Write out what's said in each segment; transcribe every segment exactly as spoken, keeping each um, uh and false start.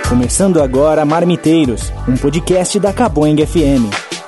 Começando agora Marmiteiros, um podcast da Caboing F M.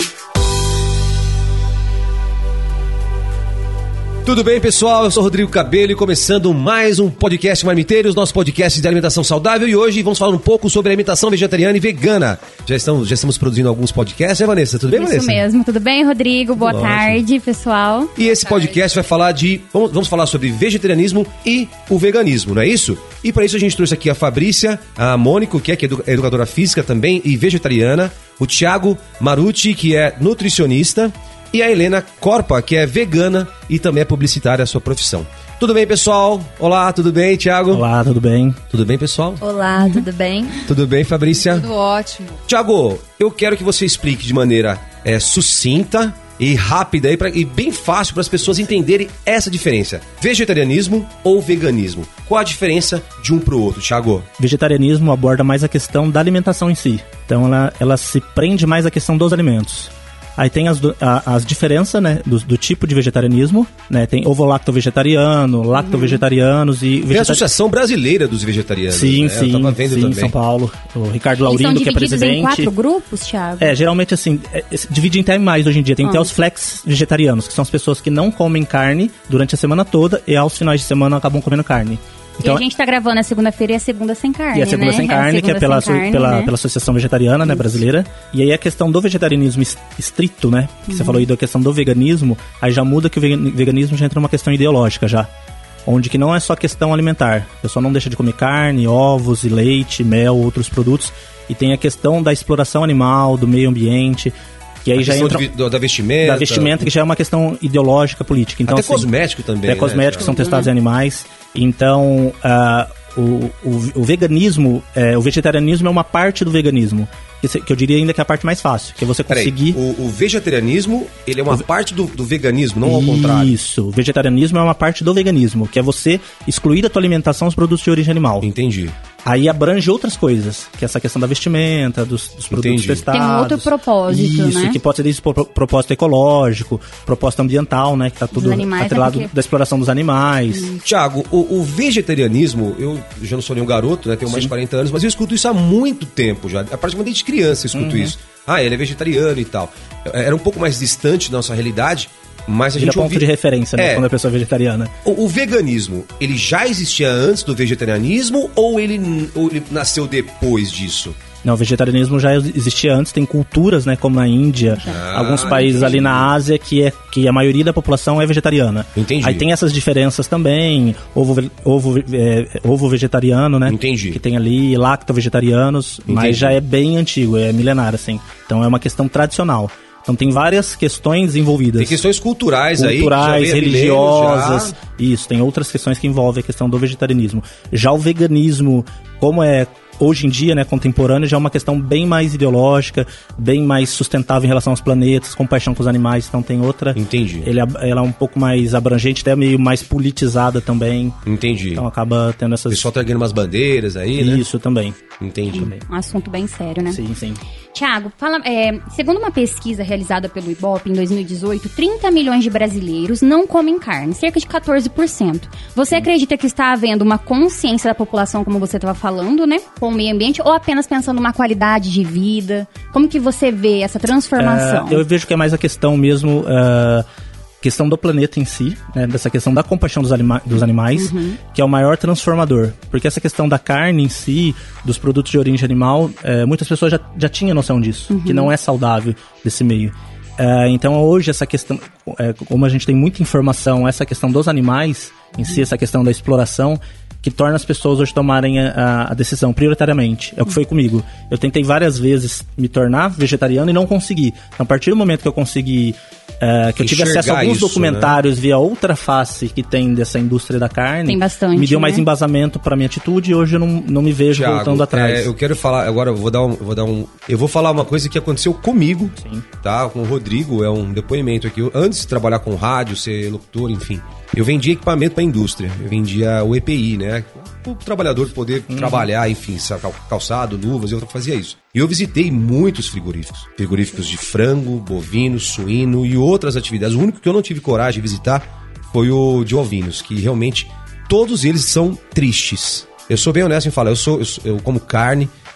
Tudo bem, pessoal? Eu sou Rodrigo Cabello e começando mais um podcast Marmiteiros, nosso podcast de alimentação saudável, e hoje vamos falar um pouco sobre alimentação vegetariana e vegana. Já estamos, já estamos produzindo alguns podcasts, né, Vanessa? Tudo bem, Isso Vanessa? Isso mesmo. Tudo bem, Rodrigo? Boa Ótimo. tarde, pessoal. E esse podcast vai falar de... Vamos, vamos falar sobre vegetarianismo e o veganismo, não é isso? E para isso a gente trouxe aqui a Fabrícia, a Mônica, que é, que é educadora física também e vegetariana, o Thiago Marucci, que é nutricionista, e a Helena Corpa, que é vegana e também é publicitária, a sua profissão. Tudo bem, pessoal? Olá, tudo bem, Thiago? Olá, tudo bem? Tudo bem, pessoal? Olá, tudo bem? Tudo bem, Fabrícia? Tudo ótimo. Thiago, eu quero que você explique de maneira é, sucinta e rápida e, pra, e bem fácil para as pessoas entenderem essa diferença. Vegetarianismo ou veganismo? Qual a diferença de um para o outro, Thiago? Vegetarianismo aborda mais a questão da alimentação em si. Então ela, ela se prende mais à questão dos alimentos. Aí tem as, a, as diferenças, né, do, do tipo de vegetarianismo, né, tem ovo-lacto-vegetariano, lacto-vegetarianos e... Vegetari... Tem a Associação Brasileira dos Vegetarianos, sim, né? Sim, eu tava vendo sim, também. São Paulo. O Ricardo Laurindo, que é presidente. São divididos em quatro grupos, Thiago? É, geralmente assim, é, é, divide em até mais hoje em dia. Tem ah. até os flex vegetarianos, que são as pessoas que não comem carne durante a semana toda e aos finais de semana acabam comendo carne. Então, e a gente tá gravando a segunda-feira e a segunda sem carne, E a segunda né? sem carne, segunda que é pela, carne, pela, né? pela Associação Vegetariana, né, brasileira. E aí a questão do vegetarianismo estrito, né, que uhum. você falou aí da questão do veganismo, aí já muda que o veganismo já entra numa questão ideológica já. Onde que não é só questão alimentar. A pessoa não deixa de comer carne, ovos e leite, mel, outros produtos. E tem a questão da exploração animal, do meio ambiente... Que aí a já entra, de, da vestimenta. Da vestimenta, que já é uma questão ideológica política. Então, até assim, cosmético também, Até né? cosméticos são testados em animais. Então, uh, o, o, o veganismo, é, o vegetarianismo é uma parte do veganismo. Que, que eu diria ainda que é a parte mais fácil, que é você conseguir... Peraí, o, o vegetarianismo, ele é uma o... parte do, do veganismo, não ao contrário. Isso, o vegetarianismo é uma parte do veganismo, que é você excluir da tua alimentação os produtos de origem animal. Entendi. Aí abrange outras coisas, que é essa questão da vestimenta, dos, dos produtos Entendi. testados. Tem um outro propósito, Isso, né? que pode ser desde propósito ecológico, propósito ambiental, né? Que tá tudo atrelado é porque... da exploração dos animais. Hum. Tiago, o, o vegetarianismo, eu já não sou nenhum garoto, né? Tenho mais Sim. de quarenta anos, mas eu escuto isso há muito tempo já. Praticamente desde criança eu escuto uhum. isso. Ah, ele é vegetariano e tal. Era um pouco mais distante da nossa realidade, mas a Vira gente ponto ouvi... de referência, né, é. quando a pessoa é vegetariana. O, o veganismo, ele já existia antes do vegetarianismo ou ele, ou ele nasceu depois disso? Não, o vegetarianismo já existia antes, tem culturas, né, como na Índia, ah, alguns países entendi. ali na Ásia, que, é, que a maioria da população é vegetariana. Entendi. Aí tem essas diferenças também, ovo, ovo, é, ovo vegetariano, né? Entendi. Que tem ali, lacto-vegetarianos, mas já é bem antigo, é milenar, assim. Então é uma questão tradicional. Então tem várias questões envolvidas. Tem questões culturais, culturais aí. Culturais, religiosas. Já... Isso, tem outras questões que envolvem a questão do vegetarianismo. Já o veganismo, como é hoje em dia, né, contemporâneo, já é uma questão bem mais ideológica, bem mais sustentável em relação aos planetas, compaixão com os animais. Então tem outra... Entendi. Ele, ela é um pouco mais abrangente, até meio mais politizada também. Entendi. Então acaba tendo essas... O pessoal tá erguendo umas bandeiras aí, né? Isso também. Entendi. Também. Um assunto bem sério, né? Sim, sim. Tiago, fala, é, segundo uma pesquisa realizada pelo Ibope em dois mil e dezoito, trinta milhões de brasileiros não comem carne, cerca de quatorze por cento. Você Sim. acredita que está havendo uma consciência da população, como você estava falando, né, com o meio ambiente, ou apenas pensando numa qualidade de vida? Como que você vê essa transformação? Uh, eu vejo que é mais a questão mesmo... Uh... questão do planeta em si, né, dessa questão da compaixão dos, anima- dos animais, uhum. que é o maior transformador. Porque essa questão da carne em si, dos produtos de origem animal, é, muitas pessoas já, já tinham noção disso, uhum. que não é saudável desse meio. É, então hoje essa questão, é, como a gente tem muita informação, essa questão dos animais em si, essa questão da exploração, que torna as pessoas hoje tomarem a, a decisão prioritariamente. É o que foi comigo. Eu tentei várias vezes me tornar vegetariano e não consegui. Então, a partir do momento que eu consegui... Uh, que eu tive acesso a alguns isso, documentários, né? Via outra face que tem dessa indústria da carne. Tem bastante, me deu mais né? embasamento para minha atitude e hoje eu não, não me vejo Thiago, voltando atrás. É, eu quero falar, agora eu vou dar um, vou dar um... Eu vou falar uma coisa que aconteceu comigo, Sim. tá? Com o Rodrigo, é um depoimento aqui. Eu, antes de trabalhar com rádio, ser locutor, enfim, eu vendia equipamento para a indústria. Eu vendia o E P I, né? O trabalhador poder uhum. trabalhar, enfim, calçado, luvas, eu fazia isso. E eu visitei muitos frigoríficos. Frigoríficos de frango, bovino, suíno e outras atividades. O único que eu não tive coragem de visitar foi o de ovinos, que realmente todos eles são tristes. Eu sou bem honesto em falar, eu, sou, eu, sou, eu como carne,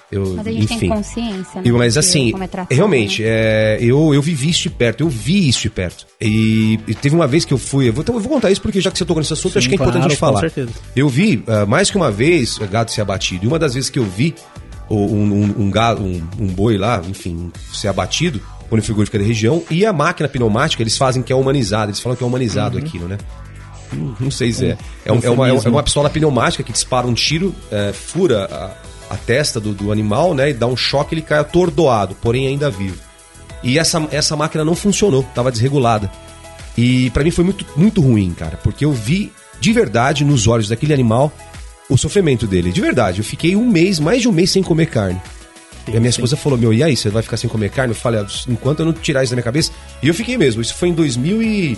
Eu, Mas a gente enfim. tem consciência, né? E, mas de assim, como é tratado, realmente, né? é, eu, eu vivi isso de perto, eu vi isso de perto. E, e teve uma vez que eu fui, eu vou, então eu vou contar isso porque já que você tocou nesse assunto, Sim, acho que é claro, importante a gente com falar. certeza. Eu vi, uh, mais que uma vez, o gado ser abatido. E uma das vezes que eu vi um, um, um, gado, um, um boi lá, enfim, ser abatido, frigorífica da região, e a máquina pneumática, eles fazem que é humanizada, eles falam que é humanizado uhum. aquilo, né? Não, não sei se é. É, um, é, uma, é uma pistola pneumática que dispara um tiro, é, fura a, a testa do, do animal, né? E dá um choque, ele cai atordoado, porém ainda vivo. E essa, essa máquina não funcionou, estava desregulada. E pra mim foi muito, muito ruim, cara, porque eu vi de verdade nos olhos daquele animal o sofrimento dele. De verdade, eu fiquei um mês, mais de um mês sem comer carne. Sim, e a minha sim. esposa falou, meu, e aí, você vai ficar sem comer carne? Eu falei, enquanto eu não tirar isso da minha cabeça... E eu fiquei mesmo, isso foi em dois mil e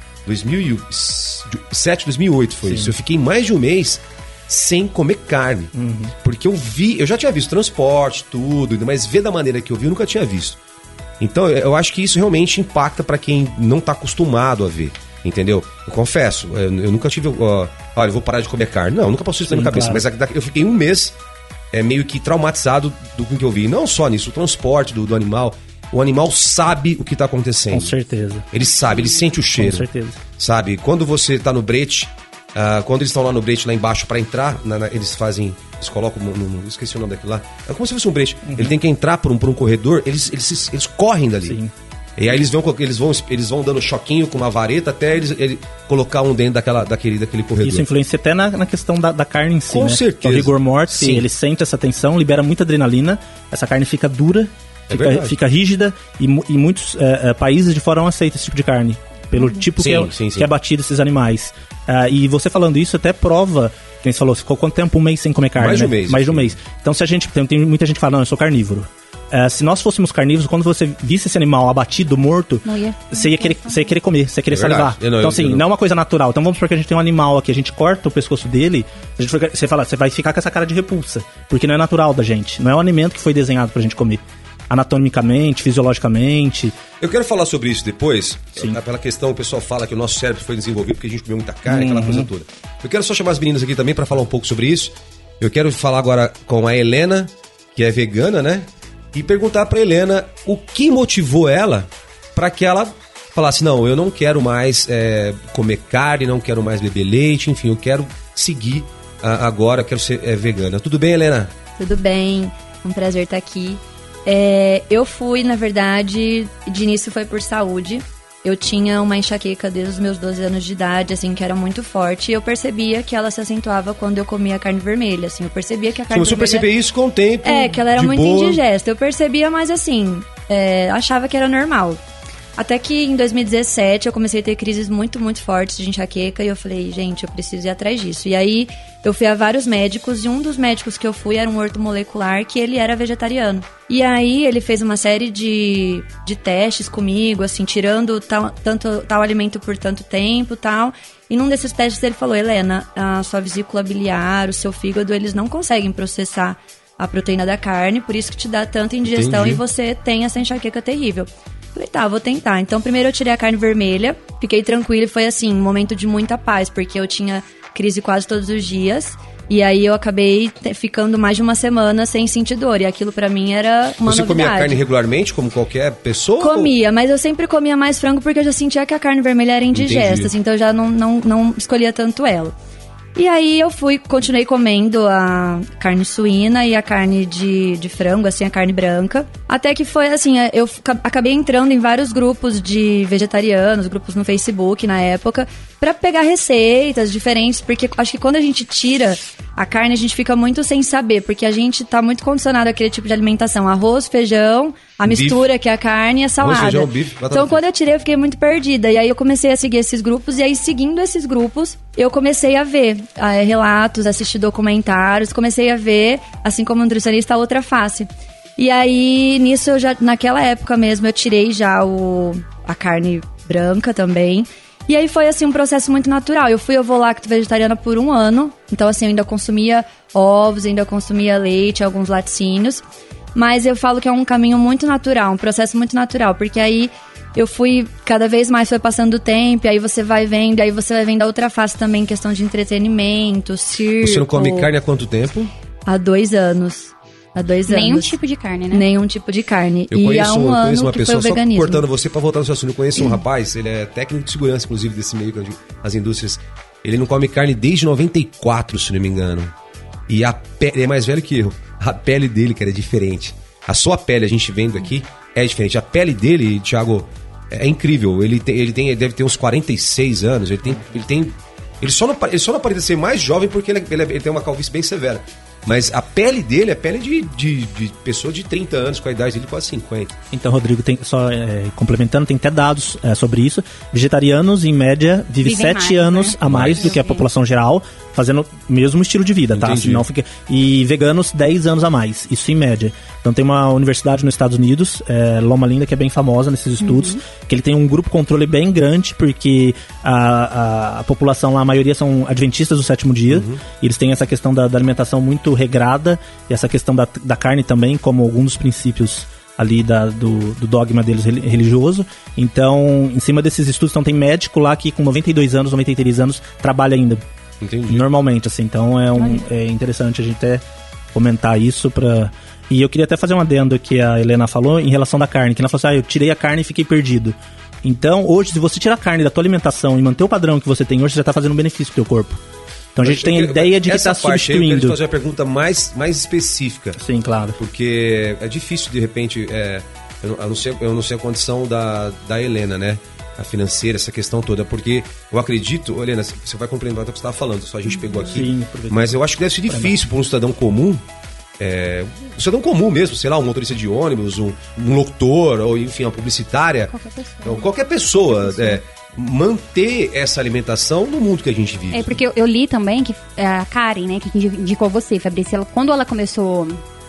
sete, dois mil e oito foi sim. isso. Eu fiquei mais de um mês sem comer carne. Uhum. Porque eu vi, eu já tinha visto transporte, tudo, mas ver da maneira que eu vi, eu nunca tinha visto. Então, eu acho que isso realmente impacta pra quem não tá acostumado a ver. Entendeu? Eu confesso, eu, eu nunca tive... Uh, olha, eu vou parar de comer carne. Não, eu nunca passou isso na minha cabeça. Claro. Mas eu fiquei um mês é, meio que traumatizado do que eu vi. Não só nisso, o transporte do, do animal. O animal sabe o que tá acontecendo. Com certeza. Ele sabe, ele sente o cheiro. Com certeza. Sabe? Quando você tá no brete, uh, quando eles estão lá no brete, lá embaixo, pra entrar, na, na, eles fazem... Eles colocam... No, no, esqueci o nome daquilo lá. É como se fosse um brete. Uhum. Ele tem que entrar por um, por um corredor, eles, eles, eles correm dali. Sim. E aí eles vão, eles, vão, eles vão dando choquinho com uma vareta até eles, ele colocar um dentro daquela, daquele, daquele corredor. Isso influencia até na, na questão da, da carne em si, com né? certeza. O rigor mortis, ele sente essa tensão, libera muita adrenalina, essa carne fica dura, é fica, fica rígida, e, e muitos é, é, países de fora não aceitam esse tipo de carne, pelo tipo sim, que, é, sim, sim. que é batido esses animais. Uh, e você falando isso até prova, quem falou, você ficou quanto tempo? Um mês sem comer carne, Mais de né? um mês. Mais de um mês. Então se a gente, tem, tem muita gente que fala, não, eu sou carnívoro. Uh, se nós fôssemos carnívoros, quando você visse esse animal abatido, morto, ia. você ia querer, você ia querer comer, você ia querer é salivar. Não, então, assim, eu, eu não. não é uma coisa natural. Então, vamos supor que a gente tem um animal aqui, a gente corta o pescoço dele, a gente, você fala, você vai ficar com essa cara de repulsa, porque não é natural da gente. Não é um alimento que foi desenhado pra gente comer. Anatomicamente, fisiologicamente. Eu quero falar sobre isso depois. Sim. Pela questão, o pessoal fala que o nosso cérebro foi desenvolvido porque a gente comeu muita carne, uhum. aquela coisa toda. Eu quero só chamar as meninas aqui também pra falar um pouco sobre isso. Eu quero falar agora com a Helena, que é vegana, né? E perguntar pra Helena o que motivou ela pra que ela falasse, não, eu não quero mais é, comer carne, não quero mais beber leite, enfim, eu quero seguir uh, agora, eu quero ser é, vegana. Tudo bem, Helena? Tudo bem, um prazer estar aqui. É, eu fui, na verdade, de início foi por saúde. Eu tinha uma enxaqueca desde os meus doze anos de idade, assim, que era muito forte. E eu percebia que ela se acentuava quando eu comia carne vermelha, assim. Eu percebia que a carne Você vermelha... Você percebia isso com o tempo? É, que ela era muito boa. indigesta. Eu percebia, mas assim, é, achava que era normal. Até que em dois mil e dezessete eu comecei a ter crises muito, muito fortes de enxaqueca. E eu falei, gente, eu preciso ir atrás disso. E aí eu fui a vários médicos. E um dos médicos que eu fui era um ortomolecular, que ele era vegetariano. E aí ele fez uma série de, de testes comigo, assim, tirando tal, tanto, tal alimento por tanto tempo e tal. E num desses testes ele falou, Helena, a sua vesícula biliar, o seu fígado, eles não conseguem processar a proteína da carne, por isso que te dá tanta indigestão. Entendi. E você tem essa enxaqueca terrível. Falei, tá, vou tentar. Então primeiro eu tirei a carne vermelha, fiquei tranquila e foi assim, um momento de muita paz, porque eu tinha crise quase todos os dias. E aí eu acabei te- ficando mais de uma semana sem sentir dor. E aquilo pra mim era uma Você novidade. comia carne regularmente, como qualquer pessoa? Comia, mas eu sempre comia mais frango porque eu já sentia que a carne vermelha era indigesta, assim, então eu já não, não, não escolhia tanto ela. E aí eu fui, continuei comendo a carne suína e a carne de, de frango, assim, a carne branca. Até que foi assim, eu acabei entrando em vários grupos de vegetarianos, grupos no Facebook na época, pra pegar receitas diferentes, porque acho que quando a gente tira a carne, a gente fica muito sem saber, porque a gente tá muito condicionado àquele tipo de alimentação, arroz, feijão, a Bife. mistura que é a carne e a salada. Arroz, feijão, bife, batata Então frita. quando eu tirei, eu fiquei muito perdida. E aí eu comecei a seguir esses grupos, e aí seguindo esses grupos, eu comecei a ver uh, relatos, assistir documentários, comecei a ver, assim como nutricionista, a outra face. E aí, nisso, eu já, naquela época mesmo, eu tirei já o, a carne branca também. E aí foi, assim, um processo muito natural. Eu fui ovo-lacto vegetariana por um ano. Então, assim, eu ainda consumia ovos, ainda consumia leite, alguns laticínios. Mas eu falo que é um caminho muito natural, um processo muito natural. Porque aí eu fui, cada vez mais foi passando o tempo, e aí você vai vendo, e aí você vai vendo a outra face também, questão de entretenimento, circo. Você não come carne há quanto tempo? Há dois anos. Há dois anos. Nenhum tipo de carne, né? Nenhum tipo de carne. Eu e conheço, há um eu ano conheço uma que pessoa, foi o só veganismo. cortando você para voltar no seu assunto, eu conheço um rapaz, ele é técnico de segurança, inclusive, desse meio, as indústrias. Ele não come carne desde noventa e quatro, se não me engano. E a pele, ele é mais velho que eu. A pele dele, cara, é diferente. A sua pele, a gente vendo aqui, é diferente. A pele dele, Thiago, é incrível. Ele, tem, ele, tem, ele deve ter uns quarenta e seis anos. Ele tem... Ele, tem, ele, só, não, ele só não aparenta ser mais jovem porque ele, ele, ele tem uma calvície bem severa. Mas a pele dele é pele de, de, de pessoa de trinta anos, com a idade dele quase cinquenta. Então, Rodrigo, tem, só é, complementando, tem até dados é, sobre isso. Vegetarianos, em média, vivem sete anos né? a mais, mais do que a população geral, fazendo o mesmo estilo de vida, tá? Senão fica... E veganos, dez anos a mais, isso em média. Então tem uma universidade nos Estados Unidos, é, Loma Linda, que é bem famosa nesses estudos, uhum. que ele tem um grupo controle bem grande, porque a, a, a população lá, a maioria são adventistas do sétimo dia, uhum. e eles têm essa questão da, da alimentação muito regrada, e essa questão da, da carne também, como alguns dos princípios ali da, do, do dogma deles religioso. Então, em cima desses estudos, então tem médico lá que com noventa e dois anos, noventa e três anos, trabalha ainda. Entendi. Normalmente, assim. Então é, um, é interessante a gente até comentar isso pra... E eu queria até fazer um adendo que a Helena falou em relação da carne, que ela falou assim, ah, eu tirei a carne e fiquei perdido. Então, hoje, se você tirar a carne da tua alimentação e manter o padrão que você tem hoje, você já está fazendo um benefício pro teu corpo. Então a gente tem a ideia de que está substituindo. Eu quero fazer uma pergunta mais, mais específica. Sim, claro. Porque é difícil, de repente, é, eu, eu, não sei, eu não sei a condição da, da Helena, né? A financeira, essa questão toda. Porque eu acredito, Helena, você vai compreender o que você estava falando, só a gente pegou aqui. Sim, mas eu acho que deve ser difícil para um cidadão comum, é, um cidadão comum mesmo, sei lá, um motorista de ônibus, um, um locutor, ou enfim, uma publicitária. Qualquer pessoa. Qualquer pessoa, qualquer pessoa. É, manter essa alimentação no mundo que a gente vive. É, porque eu, eu li também que a Karen, né, que indicou você, Fabrício, ela, quando ela começou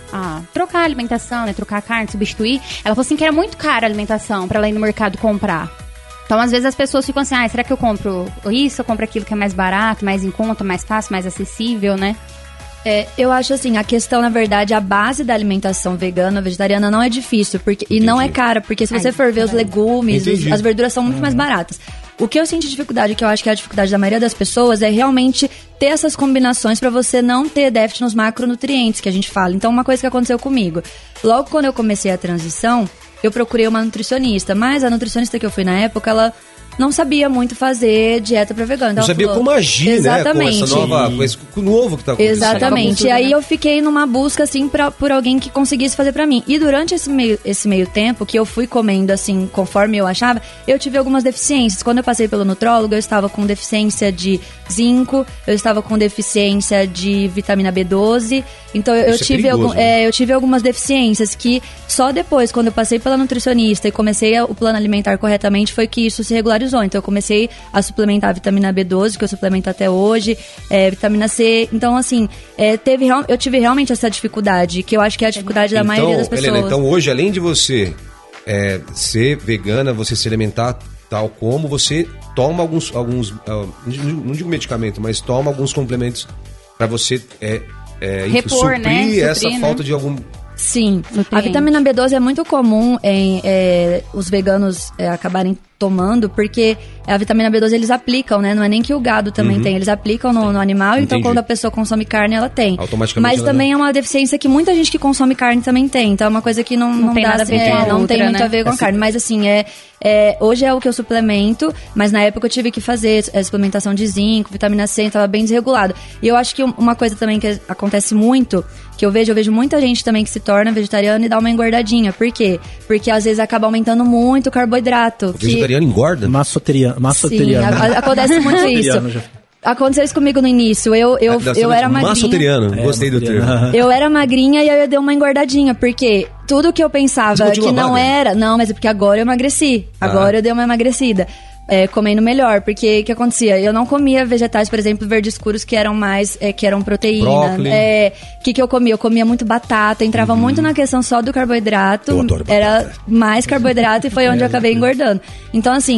a trocar a alimentação, né, trocar a carne, substituir, ela falou assim que era muito cara a alimentação pra ela ir no mercado comprar. Então, às vezes as pessoas ficam assim, ah, será que eu compro isso, eu compro aquilo que é mais barato, mais em conta, mais fácil, mais acessível, né? É, eu acho assim, a questão, na verdade, a base da alimentação vegana, vegetariana não é difícil, porque, e não é cara, porque se você Ai, for ver os legumes, os, as verduras são muito uhum. mais baratas. O que eu senti dificuldade, que eu acho que é a dificuldade da maioria das pessoas, é realmente ter essas combinações pra você não ter déficit nos macronutrientes, que a gente fala. Então, uma coisa que aconteceu comigo, logo quando eu comecei a transição, eu procurei uma nutricionista, mas a nutricionista que eu fui na época, ela não sabia muito fazer dieta pra vegano. Então não sabia falou, como agir, exatamente. né? Com essa nova, com esse novo que tá acontecendo. Exatamente. E aí eu fiquei numa busca, assim, pra, por alguém que conseguisse fazer pra mim. E durante esse meio, esse meio tempo, que eu fui comendo, assim, conforme eu achava, eu tive algumas deficiências. Quando eu passei pelo nutrólogo, eu estava com deficiência de zinco, eu estava com deficiência de vitamina B doze. Então eu, eu, tive, é algum, né? é, eu tive algumas deficiências que só depois, quando eu passei pela nutricionista e comecei a, o plano alimentar corretamente, foi que isso se regularizou. Então eu comecei a suplementar a vitamina B doze, que eu suplemento até hoje, é, vitamina C. Então, assim, é, teve, eu tive realmente essa dificuldade, que eu acho que é a dificuldade da então, maioria das pessoas. Helena, então hoje, além de você é, ser vegana, você se alimentar tal como, você toma alguns, alguns uh, não digo medicamento, mas toma alguns complementos para você é, é, Repor, suprir, né? essa suprir, falta né? de algum... Sim, a vitamina B doze é muito comum em é, os veganos é, acabarem tomando, porque a vitamina B doze eles aplicam, né? Não é nem que o gado também uhum. tem, eles aplicam no, no animal, Entendi. Então quando a pessoa consome carne, ela tem. Automaticamente Mas também é uma deficiência que muita gente que consome carne também tem, então é uma coisa que não, não, não tem dá, nada a ver é, com a não outra, tem muito né? a ver com assim, a carne, mas assim, é, é, hoje é o que eu suplemento, mas na época eu tive que fazer a suplementação de zinco, vitamina C, estava bem desregulado. E eu acho que uma coisa também que acontece muito, que eu vejo, eu vejo muita gente também que se torna vegetariana e dá uma engordadinha. Por quê? Porque às vezes acaba aumentando muito o carboidrato. O vegetariano que... engorda? Massoteriano. Massoteriano. Sim, a, acontece muito isso. Aconteceu isso comigo no início. Eu, eu, ah, eu era magrinha. Massoteriano, é, gostei do termo. Eu era magrinha e aí eu dei uma engordadinha, porque tudo que eu pensava que não magra? Era... Não, mas é porque agora eu emagreci. Agora ah. eu dei uma emagrecida. É, comendo melhor, porque o que acontecia? Eu não comia vegetais, por exemplo, verdes escuros que eram mais, é, que eram proteína. O é, que, que eu comia? Eu comia muito batata, entrava uhum. muito na questão só do carboidrato. Eu adoro batata. Era mais carboidrato e foi onde é, eu acabei engordando. Então, assim,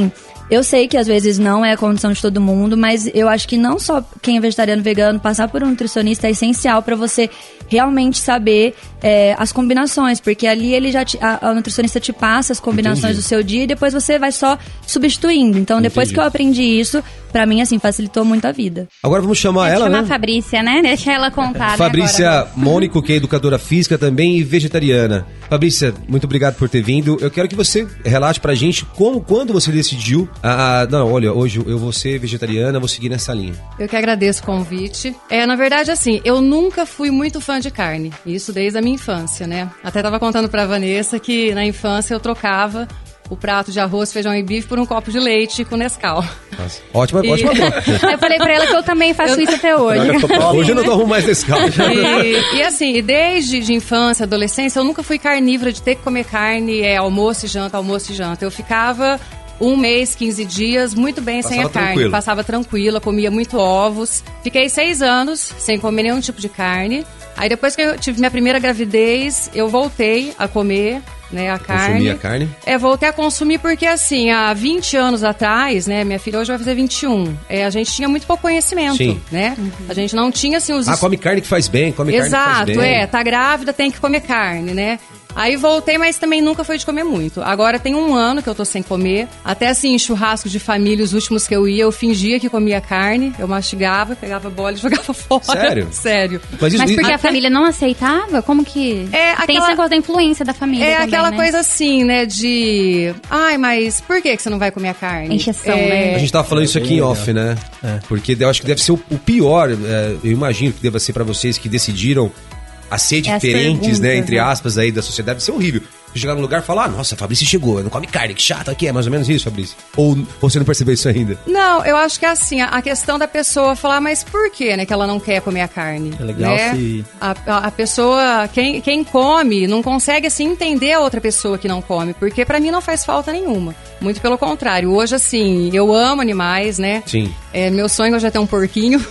Eu sei que às vezes não é a condição de todo mundo, mas eu acho que não só quem é vegetariano, vegano, passar por um nutricionista é essencial pra você realmente saber é, as combinações, porque ali ele já te, a, a nutricionista te passa as combinações Entendi. do seu dia e depois você vai só substituindo. Então, depois Entendi. que eu aprendi isso, pra mim, assim, facilitou muito a vida. Agora vamos chamar Vou ela, chamar né? a Fabrícia, né? Deixa ela contar. né, Fabrícia agora. Mônico, que é educadora física também e vegetariana. Fabrícia, muito obrigado por ter vindo. Eu quero que você relate pra gente como, quando você decidiu, ah, não, olha, hoje eu vou ser vegetariana, vou seguir nessa linha. Eu que agradeço o convite. É, na verdade, assim, eu nunca fui muito fã de carne. Isso desde a minha infância, né? Até tava contando pra Vanessa que na infância eu trocava o prato de arroz, feijão e bife por um copo de leite com Nescau. Nossa, ótima, E- ótima troca. Eu falei pra ela que eu também faço isso até hoje. Hoje eu não tomo mais desse carro. E, e assim, desde de infância, adolescência, eu nunca fui carnívora de ter que comer carne, é almoço e janta, almoço e janta. Eu ficava um mês, quinze dias, muito bem sem Passava a carne. tranquilo. Passava tranquila, comia muito ovos. Fiquei seis anos sem comer nenhum tipo de carne. Aí depois que eu tive minha primeira gravidez, eu voltei a comer, né, a carne. Consumir a carne? É, voltei a consumir porque, assim, há vinte anos atrás, né, minha filha hoje vai fazer vinte e um, é, a gente tinha muito pouco conhecimento, Sim. né? A gente não tinha, assim, os... Ah, come carne que faz bem, come carne que faz Exato, bem. é, tá grávida, tem que comer carne, né? Aí voltei, mas também nunca foi de comer muito. Agora tem um ano que eu tô sem comer. Até assim, em churrascos de família, os últimos que eu ia, eu fingia que comia carne. Eu mastigava, pegava a bola e jogava fora. Sério? Sério. Mas isso, Mas porque a Até- família não aceitava? Como que... É, Tem aquela- esse negócio da influência da família É também, aquela né? coisa assim, né, de... Ai, mas por que que você não vai comer a carne? Encheção, É, né? A gente tava falando isso aqui em off, né? Porque eu acho que deve ser o, o pior, é, eu imagino que deva ser pra vocês que decidiram a ser É as diferentes, né, perguntas, entre né? aspas, aí da sociedade, deve ser horrível. Você chegar num lugar e falar, ah, nossa, a Fabrícia chegou, não come carne, que chato aqui, é mais ou menos isso, Fabrícia? Ou, ou você não percebeu isso ainda? Não, eu acho que é assim, a, a questão da pessoa falar, mas por que, né, que ela não quer comer a carne? É legal né? se- A, a, a pessoa, quem, quem come, não consegue, assim, entender a outra pessoa que não come, porque pra mim não faz falta nenhuma. Muito pelo contrário. Hoje, assim, eu amo animais, né? Sim. É, meu sonho hoje é ter um porquinho.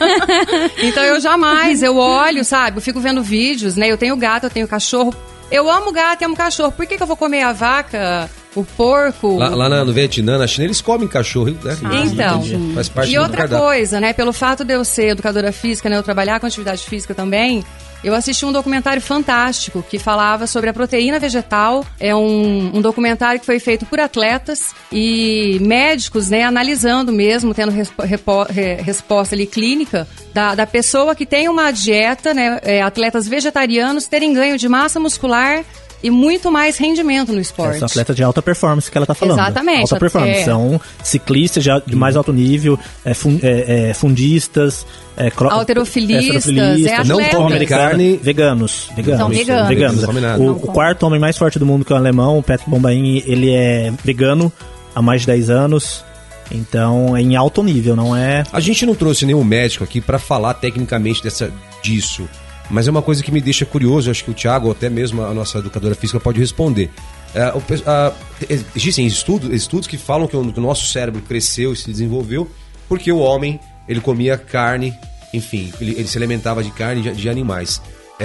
Então eu jamais, eu olho, sabe? Eu fico vendo vídeos, né? Eu tenho gato, eu tenho cachorro. Eu amo gato e amo cachorro. Por que, que eu vou comer a vaca, o porco? Lá, lá na- no Vietnã, na China, eles comem cachorro, né? Então. Faz parte E do outra cardápio. coisa, né? Pelo fato de eu ser educadora física, né? Eu trabalhar com atividade física também. Eu assisti um documentário fantástico que falava sobre a proteína vegetal. É um, um documentário que foi feito por atletas e médicos, né? Analisando mesmo, tendo respo- repo- re- resposta ali clínica da, da pessoa que tem uma dieta, né? É, atletas vegetarianos terem ganho de massa muscular e muito mais rendimento no esporte. São atletas de alta performance que ela tá falando. Exatamente. Alta performance. É. São ciclistas já de mais alto nível, é, fun- é, é, fundistas, é, cro- Halterofilistas, é, halterofilistas, é Não atletas. come americana, carne. veganos. Veganos. São veganos. veganos. Não come nada. O, Não o come. quarto homem mais forte do mundo, que é o alemão, o Patrick Bombaim, ele é vegano há mais de dez anos. Então, é em alto nível, não é... A gente não trouxe nenhum médico aqui pra falar tecnicamente dessa, disso, mas é uma coisa que me deixa curioso, acho que o Thiago, ou até mesmo a nossa educadora física, pode responder. É, o pe- a- existem estudos, estudos que falam que o, que o nosso cérebro cresceu e se desenvolveu porque o homem, ele comia carne, enfim, ele, ele se alimentava de carne de, de animais.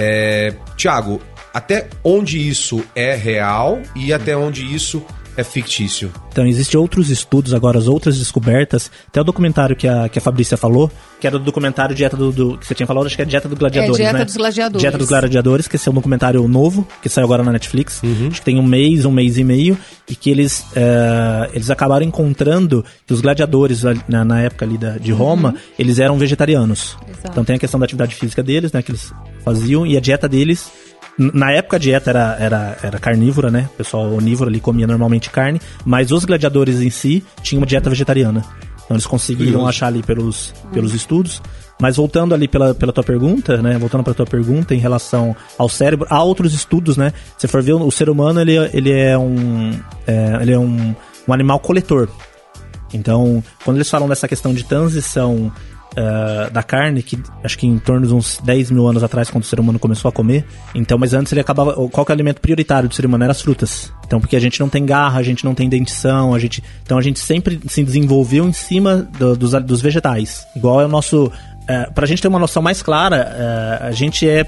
É, Thiago, até onde isso é real e até onde isso é fictício? Então, existem outros estudos agora, as outras descobertas. Até o documentário que a, que a Fabrícia falou, que era do documentário Dieta do, do... que você tinha falado, acho que é Dieta do Gladiadores, É, Dieta né? dos Gladiadores. Dieta dos Gladiadores, que esse é um documentário novo, que saiu agora na Netflix. Acho que tem um mês, um mês e meio. E que eles, é, eles acabaram encontrando que os gladiadores, na, na época ali da, de Roma, eles eram vegetarianos. Exato. Então tem a questão da atividade física deles, né? Que eles faziam. E a dieta deles... Na época a dieta era, era, era carnívora, né? O pessoal onívoro ali comia normalmente carne, mas os gladiadores em si tinham uma dieta vegetariana. Então eles conseguiram Curioso. achar ali pelos, pelos estudos. Mas voltando ali pela, pela tua pergunta, né? Voltando pra tua pergunta em relação ao cérebro, há outros estudos, né? Se for ver, o ser humano, ele, ele é um é, ele é um, um animal coletor. Então, quando eles falam dessa questão de transição uh, da carne, que acho que em torno de uns dez mil anos atrás, quando o ser humano começou a comer, então, mas antes ele acabava... Qual que é o alimento prioritário do ser humano? Era as frutas. Então, porque a gente não tem garra, a gente não tem dentição, a gente... Então, a gente sempre se desenvolveu em cima do, dos, dos vegetais. Igual é o nosso... Uh, pra gente ter uma noção mais clara, uh, a gente é...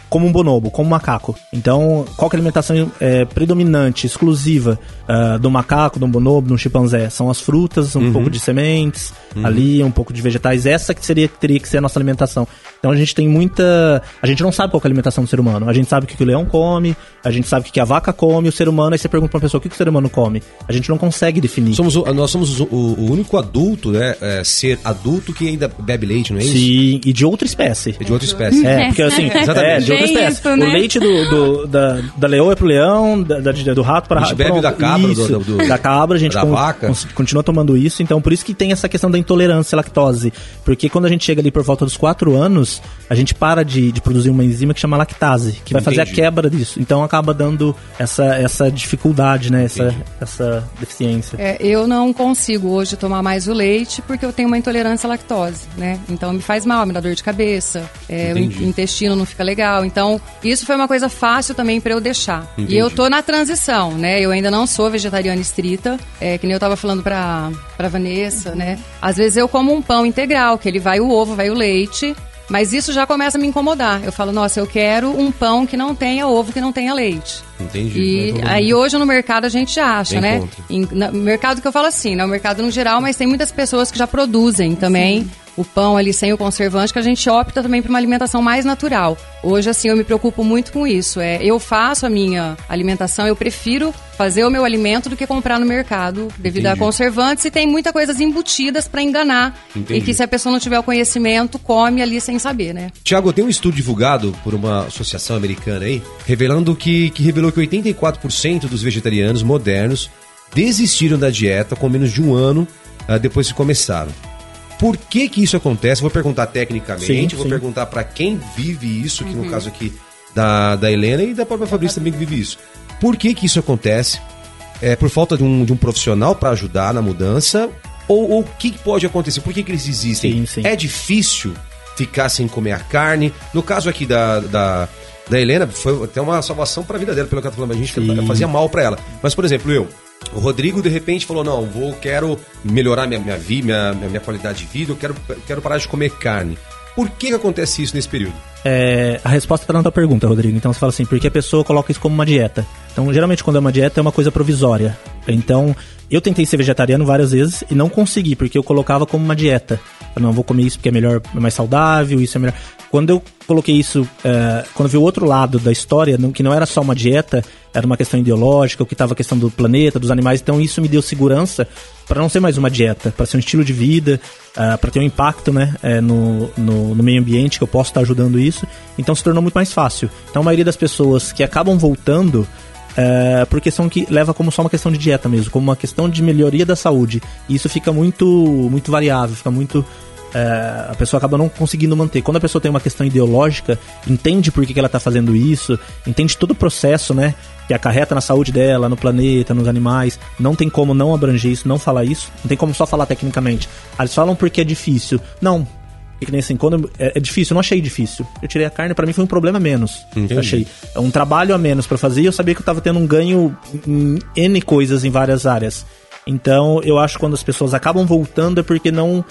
como um bonobo, como um macaco. Então, qual que é a alimentação é, predominante, exclusiva uh, do macaco, do bonobo, do chimpanzé? São as frutas, um uhum. pouco de sementes, uhum. ali, um pouco de vegetais. Essa que seria, teria que ser a nossa alimentação. Então, a gente tem muita... A gente não sabe qual que é a alimentação do ser humano. A gente sabe o que, que o leão come, a gente sabe o que, que a vaca come, o ser humano... Aí você pergunta pra uma pessoa o que, que o ser humano come. A gente não consegue definir. Somos o, nós somos o, o único adulto, né? É, ser adulto que ainda bebe leite, não é isso? Sim, e de outra espécie. E de outra espécie. É, porque assim, é, de outra espécie. Isso, né? O leite do, do, da, da leoa é pro leão, da, da, do rato para... A gente bebe da cabra, do, do, do, da cabra, a gente da con, vaca. Con, continua tomando isso, então por isso que tem essa questão da intolerância à lactose. Porque quando a gente chega ali por volta dos quatro anos, a gente para de, de produzir uma enzima que chama lactase, que vai fazer Entendi. a quebra disso. Então acaba dando essa, essa dificuldade, né? Essa, essa deficiência. É, eu não consigo hoje tomar mais o leite porque eu tenho uma intolerância à lactose, né? Então me faz mal, me dá dor de cabeça, é, o intestino não fica legal. Então isso foi uma coisa fácil também pra eu deixar. Entendi. E eu tô na transição, né? Eu ainda não sou vegetariana estrita, é, que nem eu tava falando pra, pra Vanessa, né? Às vezes eu como um pão integral, que ele vai o ovo, vai o leite, mas isso já começa a me incomodar. Eu falo, nossa, eu quero um pão que não tenha ovo, que não tenha leite. Entendi. E aí hoje no mercado a gente acha, Bem né? Em, no mercado que eu falo assim, né? O mercado no geral, mas tem muitas pessoas que já produzem também. Sim. O pão ali sem o conservante, que a gente opta também por uma alimentação mais natural. Hoje, assim, eu me preocupo muito com isso. É, eu faço a minha alimentação, eu prefiro fazer o meu alimento do que comprar no mercado, devido Entendi. a conservantes, e tem muitas coisas embutidas para enganar. Entendi. E que se a pessoa não tiver o conhecimento, come ali sem saber, né? Tiago, tem um estudo divulgado por uma associação americana aí, revelando que, que revelou que oitenta e quatro por cento dos vegetarianos modernos desistiram da dieta com menos de um ano uh, depois que começaram. Por que que isso acontece? Vou perguntar tecnicamente, sim, vou sim. perguntar para quem vive isso, que uhum. no caso aqui da, da Helena e da própria Fabrícia também que vive isso. Por que que isso acontece? É por falta de um, de um profissional para ajudar na mudança? Ou o que pode acontecer? Por que que eles existem? Sim, sim. É difícil ficar sem comer a carne? No caso aqui da, da, da Helena, foi até uma salvação para a vida dela, pelo que ela tá falando, a gente sim. fazia mal para ela. Mas, por exemplo, eu... O Rodrigo, de repente, falou, não, vou, quero melhorar minha, minha vida, minha, minha, minha qualidade de vida, eu quero, quero parar de comer carne. Por que que acontece isso nesse período? É, a resposta está na tua pergunta, Rodrigo. Então você fala assim, porque a pessoa coloca isso como uma dieta. Então, geralmente, quando é uma dieta, é uma coisa provisória. Então, eu tentei ser vegetariano várias vezes e não consegui, porque eu colocava como uma dieta. Eu não vou comer isso porque é melhor, é mais saudável, isso é melhor... Quando eu coloquei isso, uh, quando eu vi o outro lado da história, não, que não era só uma dieta, era uma questão ideológica, o que estava a questão do planeta, dos animais, então isso me deu segurança para não ser mais uma dieta, para ser um estilo de vida, uh, para ter um impacto, né, uh, no, no, no meio ambiente, que eu posso estar ajudando isso, então se tornou muito mais fácil. Então a maioria das pessoas que acabam voltando, uh, por questão que leva como só uma questão de dieta mesmo, como uma questão de melhoria da saúde, e isso fica muito, muito variável, fica muito... É, a pessoa acaba não conseguindo manter. Quando a pessoa tem uma questão ideológica, entende por que, que ela está fazendo isso, entende todo o processo, né, que acarreta na saúde dela, no planeta, nos animais, não tem como não abranger isso, não falar isso, não tem como só falar tecnicamente. Eles falam porque é difícil. Não, que nem assim, quando é, é difícil, eu não achei difícil. Eu tirei a carne, pra mim foi um problema menos. Entendi. Eu achei um trabalho a menos pra fazer e eu sabia que eu tava tendo um ganho em N coisas em várias áreas. Então, eu acho que quando as pessoas acabam voltando é porque não